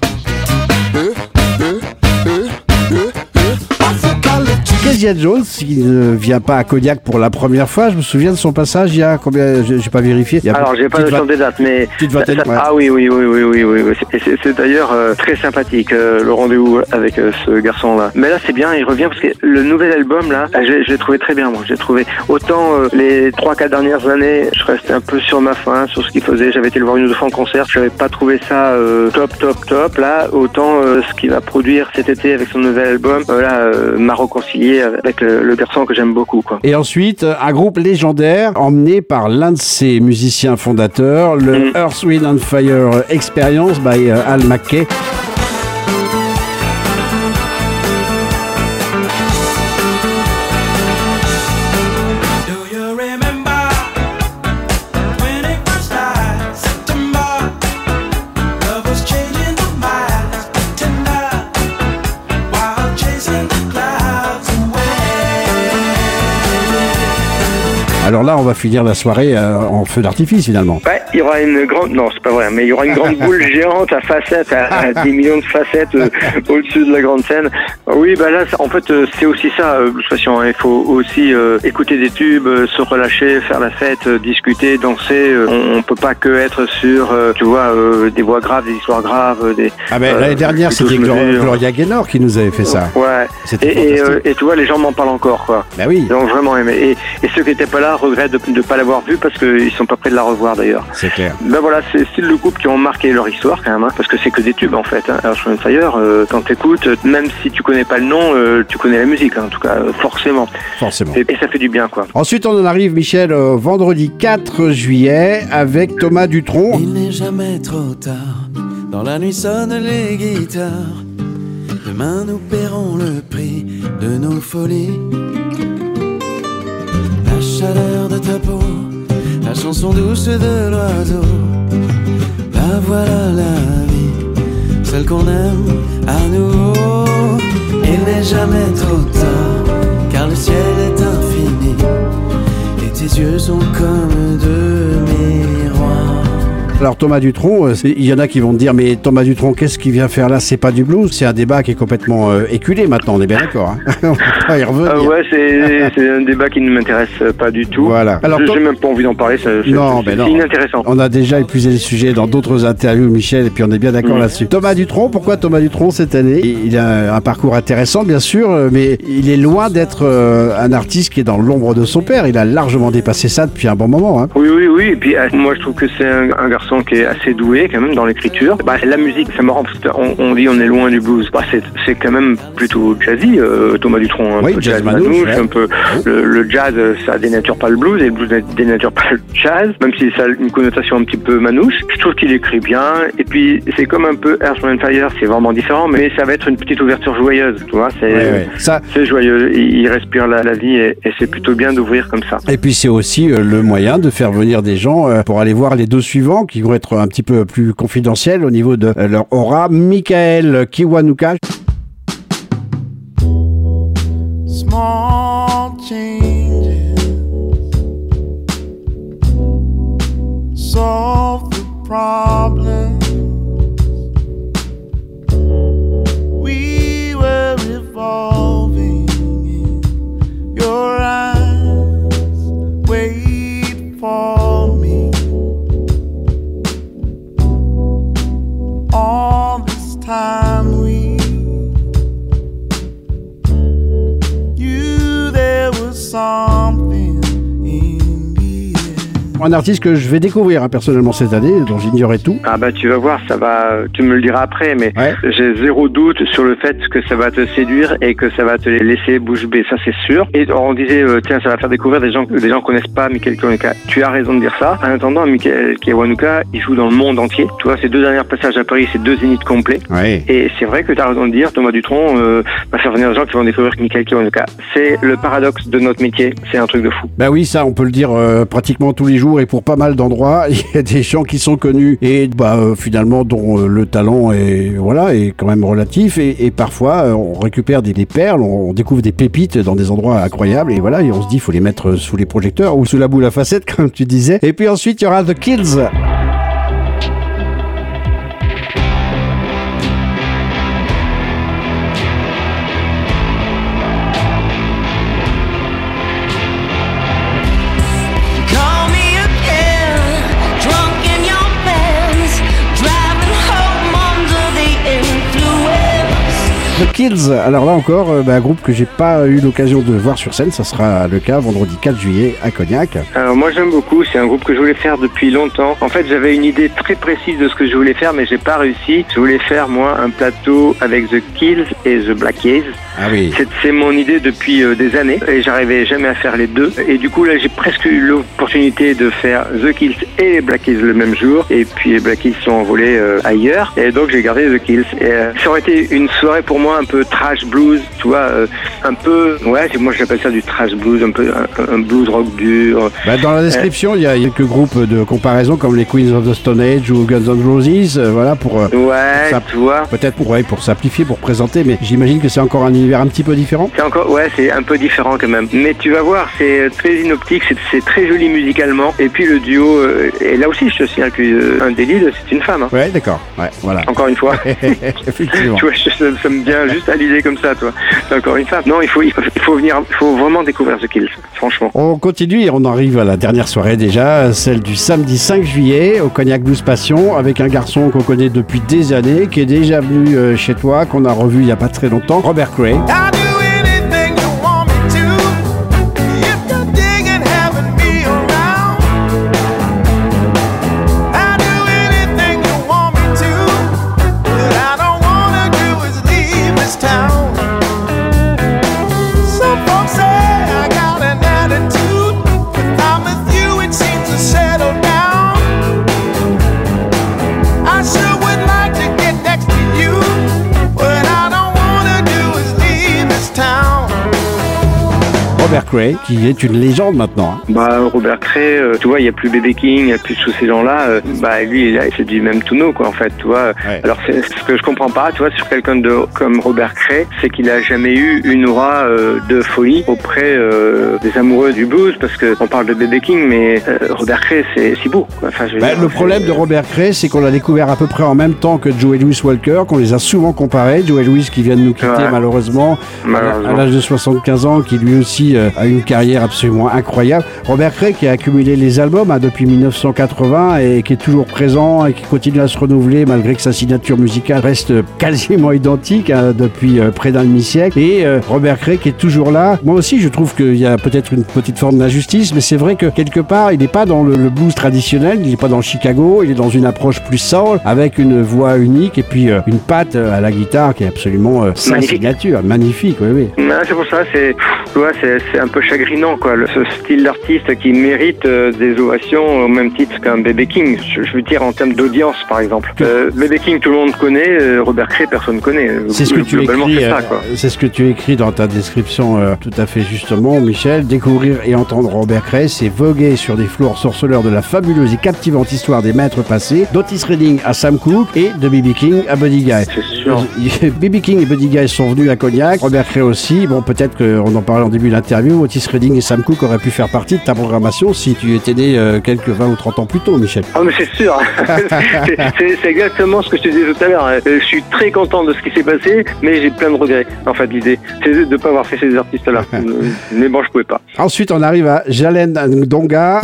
Kezia Jones, il ne vient pas à Cognac pour la première fois. Je me souviens de son passage il y a combien? J'ai pas vérifié. Alors j'ai pas notion des dates, mais ah oui. C'est d'ailleurs très sympathique le rendez-vous avec ce garçon-là. Mais là c'est bien, il revient parce que le nouvel album là, je l'ai trouvé très bien. Moi, j'ai trouvé autant les 3-4 dernières années, je restais un peu sur ma faim sur ce qu'il faisait. J'avais été le voir une ou deux fois en concert, je n'avais pas trouvé ça top. Là, autant ce qu'il va produire cet été avec son nouvel album, m'a réconcilié avec le garçon que j'aime beaucoup, quoi. Et ensuite, un groupe légendaire emmené par l'un de ses musiciens fondateurs, le Earth, Wind and Fire Experience by Al McKay. Alors là, on va finir la soirée en feu d'artifice finalement. Ouais, il y aura une grande... Non, c'est pas vrai, mais il y aura une grande boule géante à facettes, à 10 millions de facettes au-dessus de la grande scène. Oui, bah là, en fait, c'est aussi ça, de toute façon. Il faut aussi écouter des tubes, se relâcher, faire la fête, discuter, danser. On peut pas que être sur, tu vois, des voix graves, des histoires graves. L'année dernière, c'était Gloria Gaynor qui nous avait fait ça. Ouais. Et tu vois, les gens m'en parlent encore, quoi. Bah oui. Ils ont vraiment aimé. Et ceux qui étaient pas là regrettent de ne pas l'avoir vu parce qu'ils sont pas prêts de la revoir d'ailleurs. C'est clair. Ben voilà, c'est le groupe qui ont marqué leur histoire quand même, hein, parce que c'est que des tubes en fait. Hein. Earth, Wind & Fire, quand t'écoutes, même si tu connais pas le nom, tu connais la musique, hein, en tout cas, forcément. Et ça fait du bien, quoi. Ensuite, on en arrive, Michel, vendredi 4 juillet avec Thomas Dutronc. Il n'est jamais trop tard, dans la nuit sonnent les guitares. Demain nous paierons le prix de nos folies. La chaleur de ta peau, la chanson douce de l'oiseau. La voilà la vie, celle qu'on aime à nouveau. Il n'est jamais trop tard, car le ciel est infini et tes yeux sont comme deux miroirs. Alors Thomas Dutronc, il y en a qui vont te dire mais Thomas Dutronc, qu'est-ce qu'il vient faire là? C'est pas du blues, c'est un débat qui est complètement éculé maintenant, on est bien d'accord, hein. On peut pas y revenir. Ouais, c'est un débat qui ne m'intéresse pas du tout. Voilà. Alors, j'ai même pas envie d'en parler, c'est inintéressant. On a déjà épuisé le sujet dans d'autres interviews, Michel, et puis on est bien d'accord là-dessus. Thomas Dutronc, pourquoi Thomas Dutronc cette année? Il a un parcours intéressant bien sûr, mais il est loin d'être un artiste qui est dans l'ombre de son père. Il a largement dépassé ça depuis un bon moment, hein. Oui, et puis moi je trouve que c'est un garçon qui est assez doué quand même dans l'écriture. La musique, c'est marrant parce qu'on dit on est loin du blues. C'est quand même plutôt jazzy, Thomas Dutronc. Un peu jazz manouche, un peu le jazz, ça dénature pas le blues et le blues dénature pas le jazz, même si ça a une connotation un petit peu manouche. Je trouve qu'il écrit bien et puis c'est comme un peu Earth, Wind & Fire, c'est vraiment différent, mais ça va être une petite ouverture joyeuse, tu vois. C'est joyeux, il respire la vie et c'est plutôt bien d'ouvrir comme ça. Et puis c'est aussi le moyen de faire venir des gens pour aller voir les deux suivants qui qui vont être un petit peu plus confidentiels au niveau de leur aura. Michael Kiwanuka. Small changes solve the problem. We were evolving in your eyes. Wait for me. All this time something in the air. Un artiste que je vais découvrir personnellement cette année, dont j'ignorais tout. Ah bah tu vas voir, ça va, tu me le diras après, mais Ouais. j'ai zéro doute sur le fait que ça va te séduire et que ça va te laisser bouche bée, ça c'est sûr. Et on disait, tiens, ça va faire découvrir des gens connaissent pas Michael Kiwanuka. Tu as raison de dire ça. En attendant, Michael Kiwanuka, il joue dans le monde entier. Tu vois, ses 2 derniers passages à Paris, c'est 2 zéniths complets. Ouais. Et c'est vrai que tu as raison de dire, Thomas Dutronc va faire venir des gens qui vont découvrir Michael Kiwanuka. C'est le paradoxe de notre métier, c'est un truc de fou. Bah oui, ça on peut le dire pratiquement tous les jours et pour pas mal d'endroits. Il y a des gens qui sont connus et finalement dont le talent est quand même relatif et parfois on récupère des perles, on découvre des pépites dans des endroits incroyables et voilà, et on se dit il faut les mettre sous les projecteurs ou sous la boule à facettes comme tu disais. Et puis ensuite il y aura The Kills. Call me again, drunk in your Benz, driving home under the influence. The Kills, alors là encore, un groupe que j'ai pas eu l'occasion de voir sur scène, ça sera le cas vendredi 4 juillet à Cognac. Alors moi j'aime beaucoup, c'est un groupe que je voulais faire depuis longtemps. En fait j'avais une idée très précise de ce que je voulais faire mais j'ai pas réussi. Je voulais faire moi un plateau avec The Kills et The Black Keys. Ah oui. C'est mon idée depuis des années et j'arrivais jamais à faire les deux. Et du coup là j'ai presque eu l'opportunité de faire The Kills et les Black Keys le même jour. Et puis les Black Keys sont envolés ailleurs. Et donc j'ai gardé The Kills. Et ça aurait été une soirée pour moi un peu trash blues, tu vois, un peu, ouais, moi j'appelle ça du trash blues, un peu un blues rock dur. Dans la description, il y a quelques groupes de comparaison comme les Queens of the Stone Age ou Guns N' Roses, voilà pour Ouais, tu vois. peut-être pour simplifier, pour présenter, mais j'imagine que c'est encore un univers un petit peu différent. C'est encore, ouais, c'est un peu différent quand même. Mais tu vas voir, c'est très inoptique, c'est très joli musicalement. Et puis le duo, et là aussi, je te signale qu'un des leads, c'est une femme. Hein. Ouais, d'accord. Ouais, voilà. Encore une fois. Effectivement. Tu vois, ça me vient juste à l'idée comme ça, toi. C'est encore une femme. Non, il faut vraiment découvrir The Kills, franchement. On continue et on arrive à la dernière soirée déjà, celle du samedi 5 juillet au Cognac Blues Passion, avec un garçon qu'on connaît depuis des années, qui est déjà venu chez toi, qu'on a revu il n'y a pas très longtemps, Robert Cray. I'll do anything you want me to. If you're digging having me around, I'll do anything you want me to. What I don't wanna do is leave this town. Some folks say I got an attitude, but I'm with you, it seems to settle down. I sure would like to get next to you. What I don't wanna do is leave this town. Robert Cray, qui est une légende maintenant. Hein. Bah, Robert Cray, tu vois, il n'y a plus B.B. King, il n'y a plus tous ces gens-là. Lui, c'est du même tonneau, quoi, en fait, tu vois. Ouais. Alors, ce que je comprends pas, tu vois, sur quelqu'un comme Robert Cray, c'est qu'il a jamais eu une aura de folie auprès des amoureux du blues, parce que on parle de B.B. King, mais Robert Cray, c'est si beau, quoi. Enfin, je veux dire, Le problème de Robert Cray, c'est qu'on l'a découvert à peu près en même temps que Joey Louis Walker, qu'on les a souvent comparés. Joey Louis qui vient de nous quitter Ouais. malheureusement à l'âge de 75 ans, qui lui aussi a une carrière absolument incroyable. Robert Cray qui a accumulé les albums depuis 1980 et qui est toujours présent et qui continue à se renouveler malgré que sa signature musicale reste quasiment identique depuis près d'un demi-siècle. Et Robert Cray qui est toujours là. Moi aussi, je trouve qu'il y a peut-être une petite forme d'injustice, mais c'est vrai que quelque part, il n'est pas dans le blues traditionnel, il n'est pas dans le Chicago, il est dans une approche plus soul, avec une voix unique et puis une patte à la guitare qui est absolument sa Magnifique. signature. Magnifique, oui, oui. Non, c'est pour ça, tu vois, c'est c'est un peu chagrinant, quoi. Ce style d'artiste qui mérite des ovations au même titre qu'un B.B. King. Je veux dire en termes d'audience, par exemple. B.B. King, tout le monde connaît. Robert Cray, personne connaît. C'est ce que tu écris. C'est ça, quoi. C'est ce que tu écris dans ta description, tout à fait justement, Michel. Découvrir et entendre Robert Cray, c'est voguer sur des flots ensorceleurs de la fabuleuse et captivante histoire des maîtres passés, d'Otis Redding à Sam Cooke et de B.B. King à Buddy Guy. C'est sûr. B.B. King et Buddy Guy sont venus à Cognac, Robert Cray aussi. Bon, peut-être qu'on en parlait en début d'interview, Otis Redding et Sam Cooke auraient pu faire partie de ta programmation si tu étais né quelques 20 ou 30 ans plus tôt, Michel. Ah, mais c'est sûr. c'est exactement ce que je te disais tout à l'heure. Je suis très content de ce qui s'est passé, mais j'ai plein de regrets. En fait, l'idée, c'est de ne pas avoir fait ces artistes-là. Mais bon, je pouvais pas. Ensuite, on arrive à Jalen Ndonga.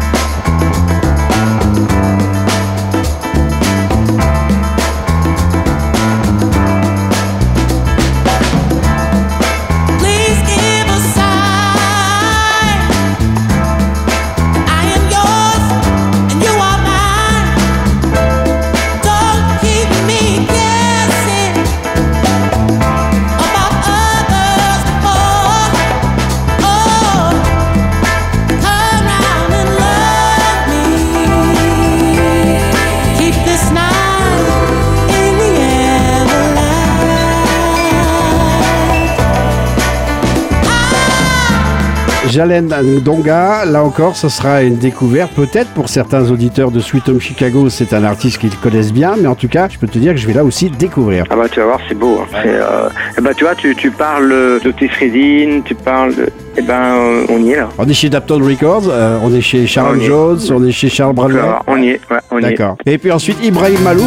Jalen Ndonga, là encore, ce sera une découverte peut-être pour certains auditeurs de Sweet Home Chicago. C'est un artiste qu'ils connaissent bien, mais en tout cas, je peux te dire que je vais là aussi découvrir. Ah bah tu vas voir, c'est beau. Hein. Ouais. Tu vois, tu parles d'Otis Redding, tu parles de... on y est là. On est chez Dapton Records, on est chez Sharon Jones, on est chez Charles Bradley. On y est, ouais, on y est. D'accord. Et puis ensuite, Ibrahim Malouf.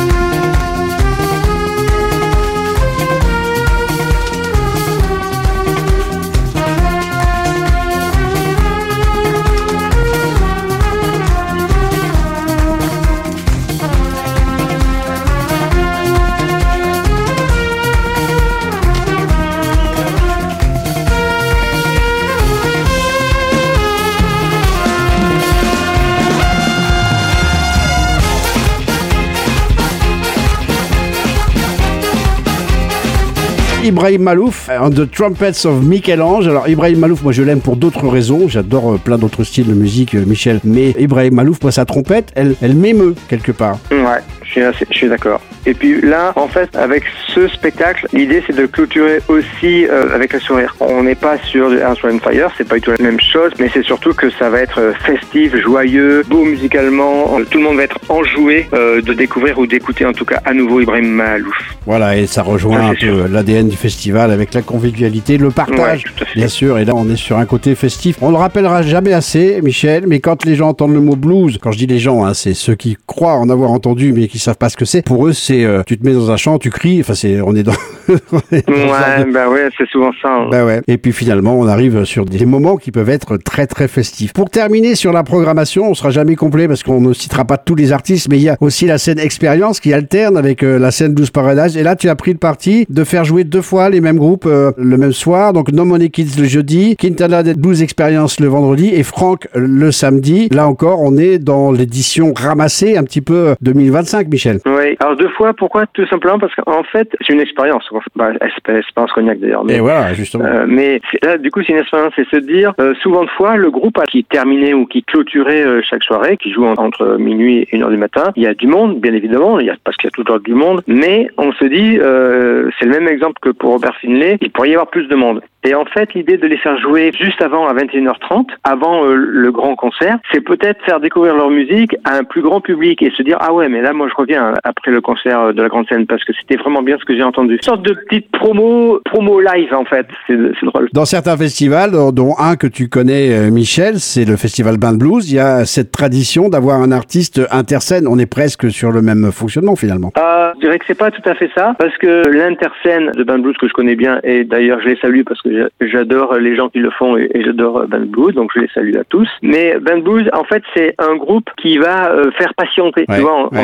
Ibrahim Malouf, on The Trumpets of Michel-Ange. Alors Ibrahim Malouf, moi je l'aime pour d'autres raisons, j'adore plein d'autres styles de musique, Michel, mais Ibrahim Malouf, moi sa trompette, elle m'émeut quelque part. Ouais, je suis d'accord. Et puis là, en fait, avec ce spectacle, l'idée c'est de clôturer aussi avec le sourire. On n'est pas sur Earth, Wind & Fire, c'est pas du tout la même chose, mais c'est surtout que ça va être festif, joyeux, beau musicalement, tout le monde va être enjoué de découvrir ou d'écouter en tout cas à nouveau Ibrahim Malouf. Voilà, et ça rejoint un peu l'ADN du festival avec la convivialité, le partage, bien sûr, et là on est sur un côté festif. On le rappellera jamais assez, Michel, mais quand les gens entendent le mot blues, quand je dis les gens, hein, c'est ceux qui croient en avoir entendu mais qui savent pas ce que c'est, pour eux c'est tu te mets dans un champ, tu cries, enfin on est dans... ouais, c'est souvent ça. Hein. Bah ouais. Et puis finalement on arrive sur des moments qui peuvent être très très festifs. Pour terminer sur la programmation, on sera jamais complet parce qu'on ne citera pas tous les artistes, mais il y a aussi la scène expérience qui alterne avec la scène Blues Paradise, et là tu as pris le parti de faire jouer 2 fois les mêmes groupes le même soir, donc No Money Kids le jeudi, Quintana Blues Experience le vendredi et Franck le samedi. Là encore, on est dans l'édition ramassée un petit peu 2025, Michel. Oui, alors 2 fois, pourquoi? Tout simplement parce qu'en fait, c'est une expérience. Expérience Cognac d'ailleurs. Mais, et voilà, justement. Mais là, du coup, c'est une expérience, c'est se dire, souvent de fois, le groupe qui terminait ou qui clôturait chaque soirée, qui joue entre minuit et 1h du matin, il y a du monde, bien évidemment, parce qu'il y a toujours du monde, mais on se dit, c'est le même exemple que pour Robert Finlay, il pourrait y avoir plus de monde. Et en fait, l'idée de les faire jouer juste avant, à 21h30, avant le grand concert, c'est peut-être faire découvrir leur musique à un plus grand public et se dire, ah ouais, mais là, moi, je reviens après le concert de la grande scène parce que c'était vraiment bien ce que j'ai entendu. Une sorte de petite promo live, en fait. C'est drôle. Dans certains festivals, dont un que tu connais, Michel, c'est le festival Band Blues, il y a cette tradition d'avoir un artiste interscène. On est presque sur le même fonctionnement, finalement. Je dirais que c'est pas tout à fait ça, parce que l'interscène de Band Blues que je connais bien, et d'ailleurs, je les salue parce que j'adore les gens qui le font et j'adore Band Blues, donc je les salue à tous. Mais Band Blues, en fait, c'est un groupe qui va faire patienter. Tu vois, entre 2 chants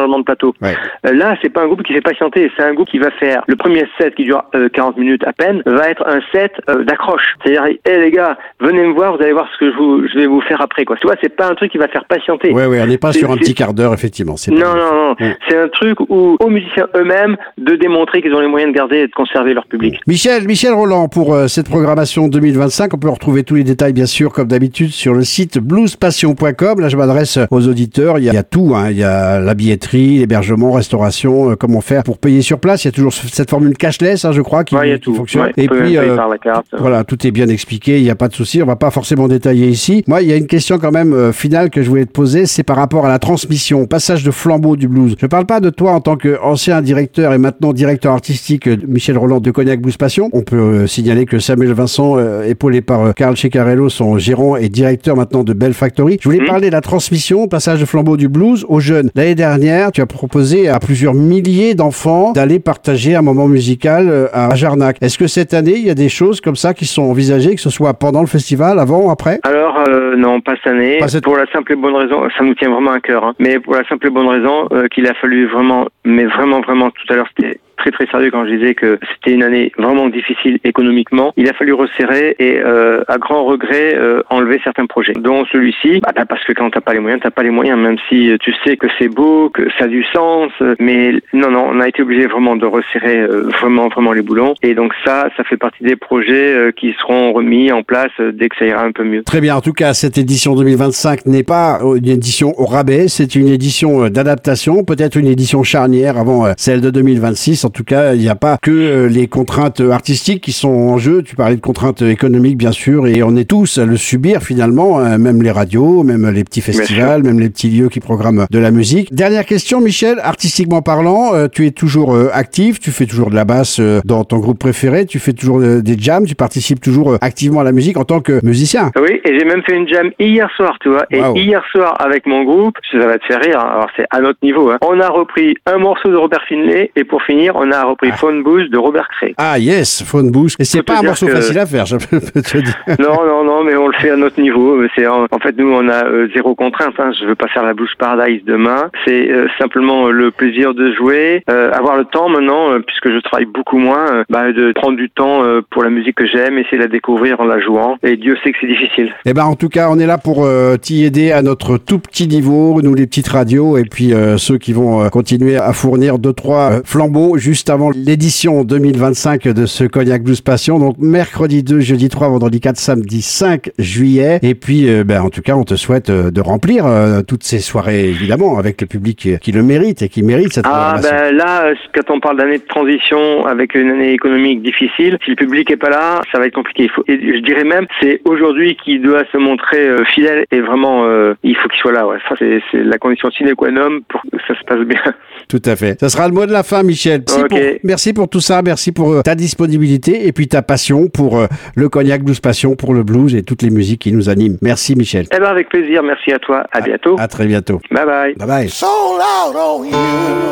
changement de plateau. Ouais. Là, c'est pas un groupe qui fait patienter, c'est un groupe qui va faire le premier set qui dure 40 minutes à peine, va être un set d'accroche. C'est-à-dire, les gars, venez me voir, vous allez voir ce que je vais vous faire après, quoi. Tu vois, c'est pas un truc qui va faire patienter. Ouais, on n'est pas sur un petit quart d'heure, effectivement. Non. C'est un truc où aux musiciens eux-mêmes de démontrer qu'ils ont les moyens de garder et de conserver leur public. Michel Roland, pour cette programmation 2025, on peut retrouver tous les détails, bien sûr, comme d'habitude, sur le site bluespassion.com. Là, je m'adresse aux auditeurs. Il y a tout, hein. Il y a la billetterie, l'hébergement, restauration, comment faire pour payer sur place. Il y a toujours cette formule cashless, hein, je crois, qui fonctionne. Ouais, et puis, par la carte. voilà, tout est bien expliqué. Il n'y a pas de souci. On va pas forcément détailler ici. Moi, il y a une question quand même finale que je voulais te poser. C'est par rapport à la transmission, passage de flambeau du blues. Je parle pas de toi en tant qu'ancien directeur et maintenant directeur artistique Michel Roland de Cognac Blues Passion. On peut signaler que Samuel Vincent, épaulé par Carl Ceccarello, son gérant et directeur maintenant de Bell Factory. Je voulais parler de la transmission, passage de flambeau du blues aux jeunes. L'année dernière, tu as proposé à plusieurs milliers d'enfants d'aller partager un moment musical à Jarnac. Est-ce que cette année, il y a des choses comme ça qui sont envisagées, que ce soit pendant le festival, avant ou après? Alors, non, pas cette année. Pour la simple et bonne raison, ça nous tient vraiment à cœur, hein. Mais pour la simple et bonne raison qu'il a fallu vraiment, mais vraiment, tout à l'heure, c'était très très sérieux quand je disais que c'était une année vraiment difficile économiquement. Il a fallu resserrer et à grand regret enlever certains projets, dont celui-ci, parce que quand t'as pas les moyens, même si tu sais que c'est beau, que ça a du sens, mais non, on a été obligé vraiment de resserrer vraiment les boulons, et donc ça fait partie des projets qui seront remis en place dès que ça ira un peu mieux. Très bien, en tout cas, cette édition 2025 n'est pas une édition au rabais, c'est une édition d'adaptation, peut-être une édition charnière avant celle de 2026. En tout cas, il n'y a pas que les contraintes artistiques qui sont en jeu. Tu parlais de contraintes économiques, bien sûr, et on est tous à le subir finalement, même les radios, même les petits festivals, même les petits lieux qui programment de la musique. Dernière question, Michel, artistiquement parlant, tu es toujours actif, tu fais toujours de la basse dans ton groupe préféré, tu fais toujours des jams, tu participes toujours activement à la musique en tant que musicien. Oui, et j'ai même fait une jam hier soir, tu vois, et hier soir avec mon groupe, ça va te faire rire, alors c'est à notre niveau, hein. On a repris un morceau de Robert Finlay, et pour finir, on a repris Phone Booth de Robert Cray. Ah yes, Phone Booth. Et c'est pas un morceau facile à faire, je peux te dire. Non, mais on le fait à notre niveau. C'est en fait, nous, on a zéro contrainte, hein. Je veux pas faire la Blues Paradise demain. C'est simplement le plaisir de jouer, avoir le temps maintenant, puisque je travaille beaucoup moins, de prendre du temps pour la musique que j'aime, essayer de la découvrir en la jouant. Et Dieu sait que c'est difficile. Eh ben, en tout cas, on est là pour t'y aider à notre tout petit niveau, nous les petites radios, et puis ceux qui vont continuer à fournir 2-3 flambeaux juste avant l'édition 2025 de ce Cognac Blues Passion. Donc mercredi 2, jeudi 3, vendredi 4, samedi 5 juillet. Et puis en tout cas, on te souhaite de remplir toutes ces soirées, évidemment, avec le public qui le mérite et qui mérite cette programmation. Là, quand on parle d'année de transition avec une année économique difficile, si le public est pas là, ça va être compliqué. Et je dirais même, c'est aujourd'hui qu'il doit se montrer fidèle, et vraiment, il faut qu'il soit là. Ouais. Ça, c'est la condition sine qua non pour que ça se passe bien. Tout à fait. Ça sera le mot de la fin, Michel. Merci pour tout ça, merci pour ta disponibilité et puis ta passion pour le Cognac Blues Passion, pour le blues et toutes les musiques qui nous animent. Merci, Michel. Eh ben, avec plaisir. Merci à toi. À bientôt. À très bientôt. Bye bye. Bye bye. So loud on you.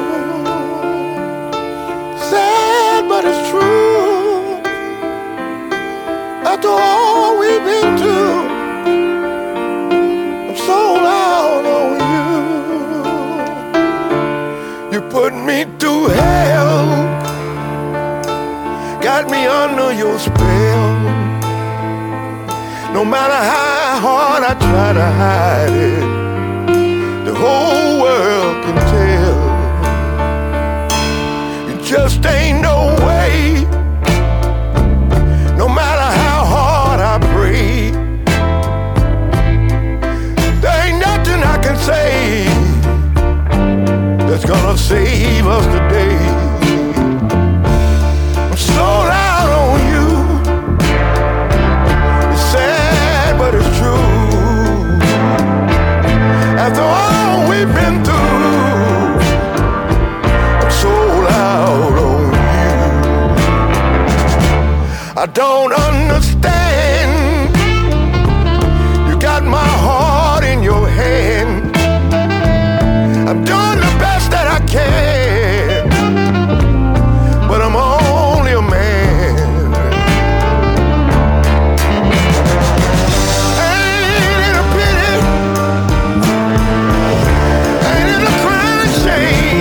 Sad, but it's true. After all we've been through, I'm so loud on you. You put me through hell, got me under your spell. No matter how hard I try to hide it, the whole world can tell. It just ain't no way. No matter how hard I pray, there ain't nothing I can say that's gonna save us today. I'm so loud on you. It's sad, but it's true. After all we've been through, I'm so loud on you. I don't understand. You got my heart in your hand. I'm doing the best that I can, but I'm only a man. Ain't it a pity? Ain't it a crying shame?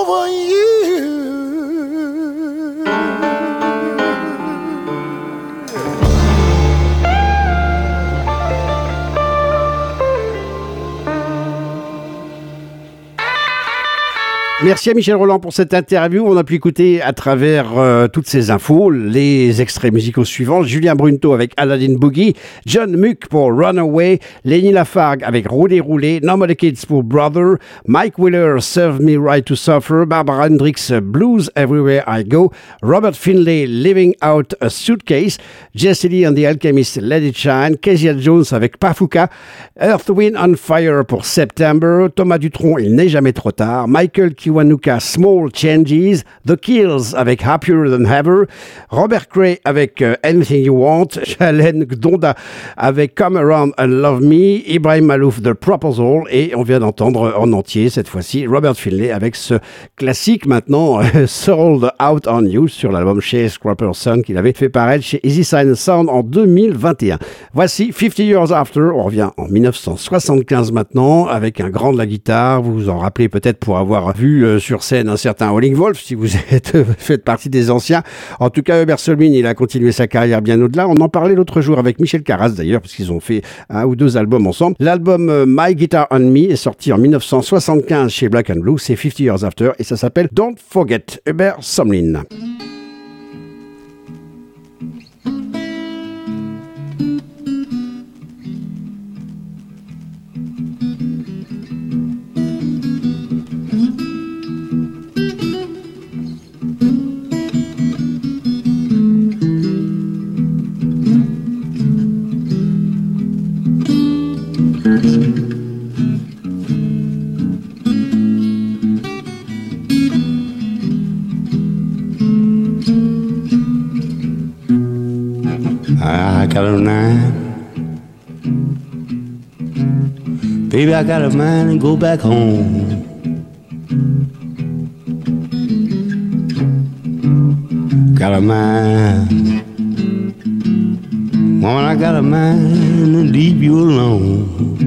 over you. Merci à Michel Roland pour cette interview. On a pu écouter à travers toutes ces infos les extraits musicaux suivants. Julien Brunto avec Aladdin Boogie, John Muck pour Runaway, Lenny Lafargue avec Roulé Roulé, Normal Kids pour Brother, Mike Wheeler, Serve Me Right to Suffer, Barbara Hendricks, Blues Everywhere I Go, Robert Finlay, Living Out a Suitcase, Jesse Lee and the Alchemist, Let It Shine, Kezia Jones avec Pafuka, Earth, Wind and Fire pour September, Thomas Dutronc, Il n'est jamais trop tard, Michael Kiwanuka, Small Changes, The Kills avec Happier Than Ever, Robert Cray avec Anything You Want, Shalen Gdonda avec Come Around and Love Me, Ibrahim Malouf, The Proposal, et on vient d'entendre en entier cette fois-ci Robert Finlay avec ce classique maintenant Sold Out on You sur l'album chez Scrapper Son qu'il avait fait paraître chez Easy Sign Sound en 2021. Voici 50 Years After, on revient en 1975 maintenant avec un grand de la guitare, vous vous en rappelez peut-être pour avoir vu sur scène un certain Howlin' Wolf, si vous faites partie des anciens. En tout cas, Hubert Solmin, il a continué sa carrière bien au-delà. On en parlait l'autre jour avec Michel Carras d'ailleurs, parce qu'ils ont fait 1 ou 2 albums ensemble. L'album My Guitar on Me est sorti en 1975 chez Black and Blue, c'est 50 Years After, et ça s'appelle Don't Forget, Hubert Solmin. I got a 9. Baby, I got a mind to go back home. Got a mind. Woman, I got a mind to leave you alone.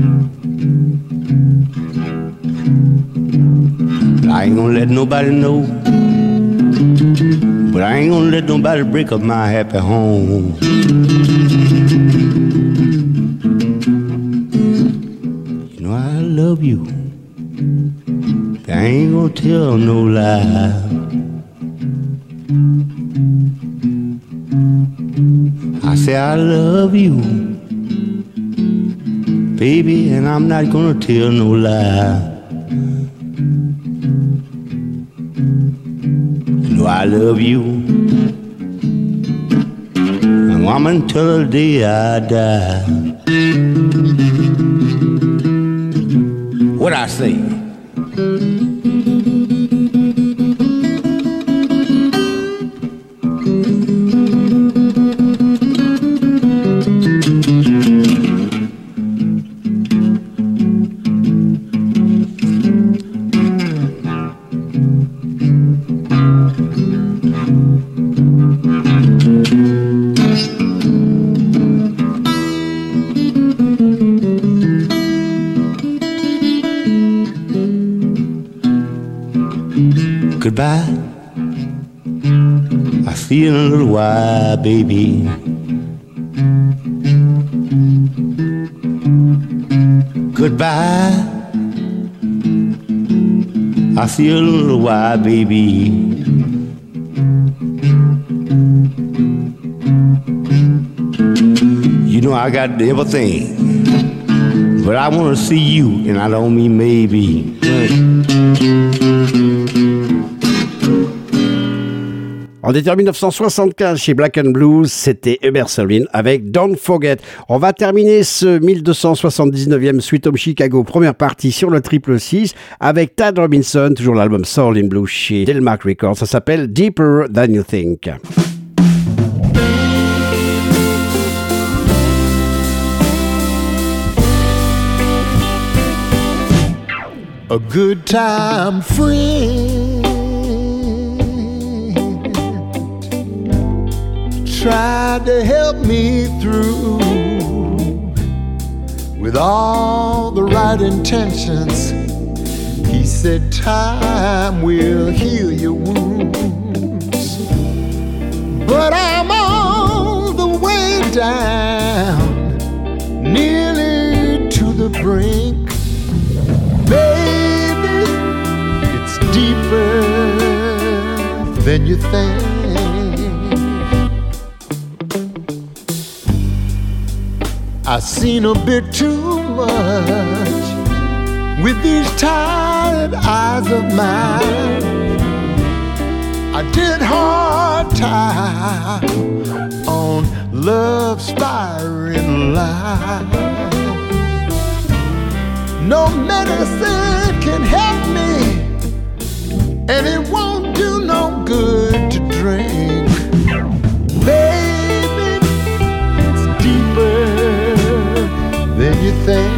But I ain't gonna let nobody know. But I ain't gonna let nobody break up my happy home. You know I love you. I ain't gonna tell no lie. I say I love you, baby, and I'm not gonna tell no lie. I love you, and I'm until the day I die. What I say? Goodbye. I see you in a little while, baby. Goodbye. I see you in a little while, baby. You know I got everything, but I wanna see you, and I don't mean maybe. On était en 1975 chez Black and Blues, c'était Hubert Solmin avec Don't Forget. On va terminer ce 1279e Sweet Home Chicago, première partie sur le 666 avec Tad Robinson, toujours l'album Soul in Blue chez Delmark Records. Ça s'appelle Deeper Than You Think. A good time friend tried to help me through with all the right intentions. He said time will heal your wounds, but I'm on the way down, nearly to the brink. Baby, it's deeper than you think. I've seen a bit too much with these tired eyes of mine. I did hard time on love's firing line. No medicine can help me, and it won't do no good to drink. Baby, it's deeper than you think.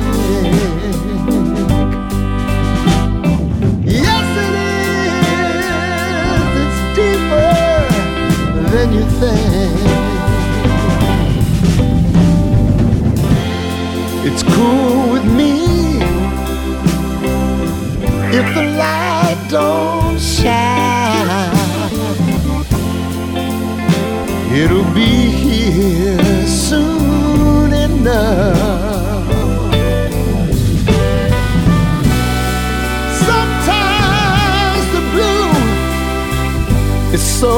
Yes, it is. It's deeper than you think. It's cool with me if the light don't shine. It'll be here soon enough. Sometimes the blue is so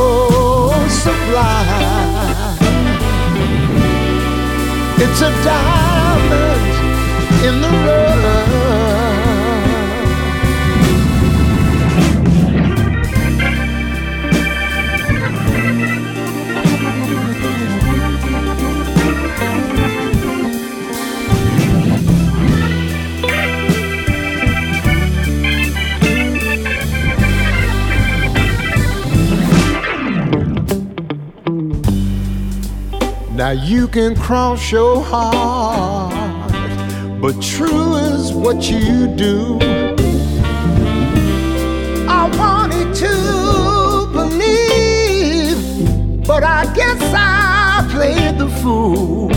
sublime. It's a diamond in the rough. Now you can cross your heart, but true is what you do. I wanted to believe, but I guess I played the fool.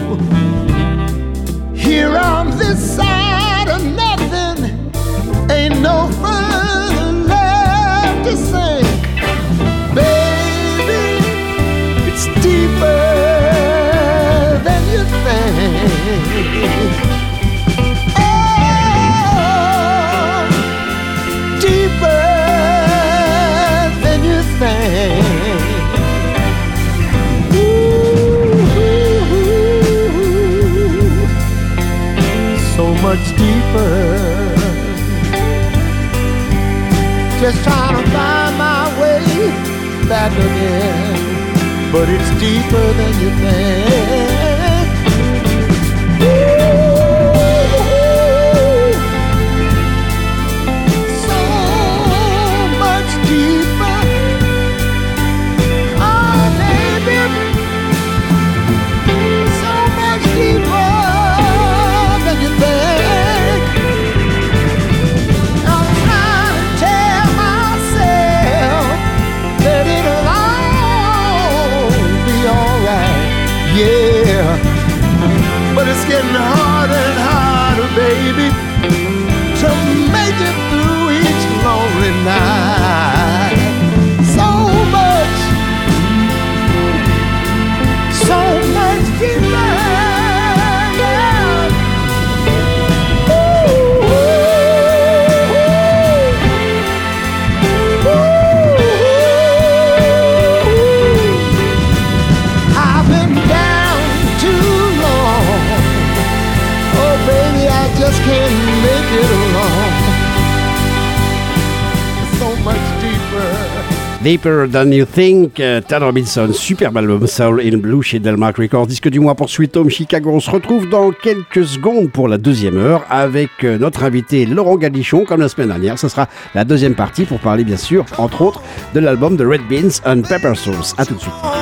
Here on this side of nothing, ain't no further left to sink. Baby, it's deeper than you think. Oh, deeper than you think. Ooh, so much deeper. Just trying to find my way back again, but it's deeper than you think. Ooh, so much deeper. Oh, baby, so much deeper than you think. I'm trying to tell myself that it'll all be alright, yeah. But it's getting harder and harder, baby, to make it through each lonely night. So much deeper, yeah. Ooh, I've been down too long. Oh, baby, I just can't make it alone. So much deeper. Deeper Than You Think, Tad Robinson, superbe album Soul in Blue chez Delmark Records, disque du mois pour Sweet Home Chicago. On se retrouve dans quelques secondes pour la deuxième heure avec notre invité Laurent Galichon, comme la semaine dernière. Ce sera la deuxième partie pour parler bien sûr, entre autres, de l'album The Red Beans and Pepper Sauce. À tout de suite.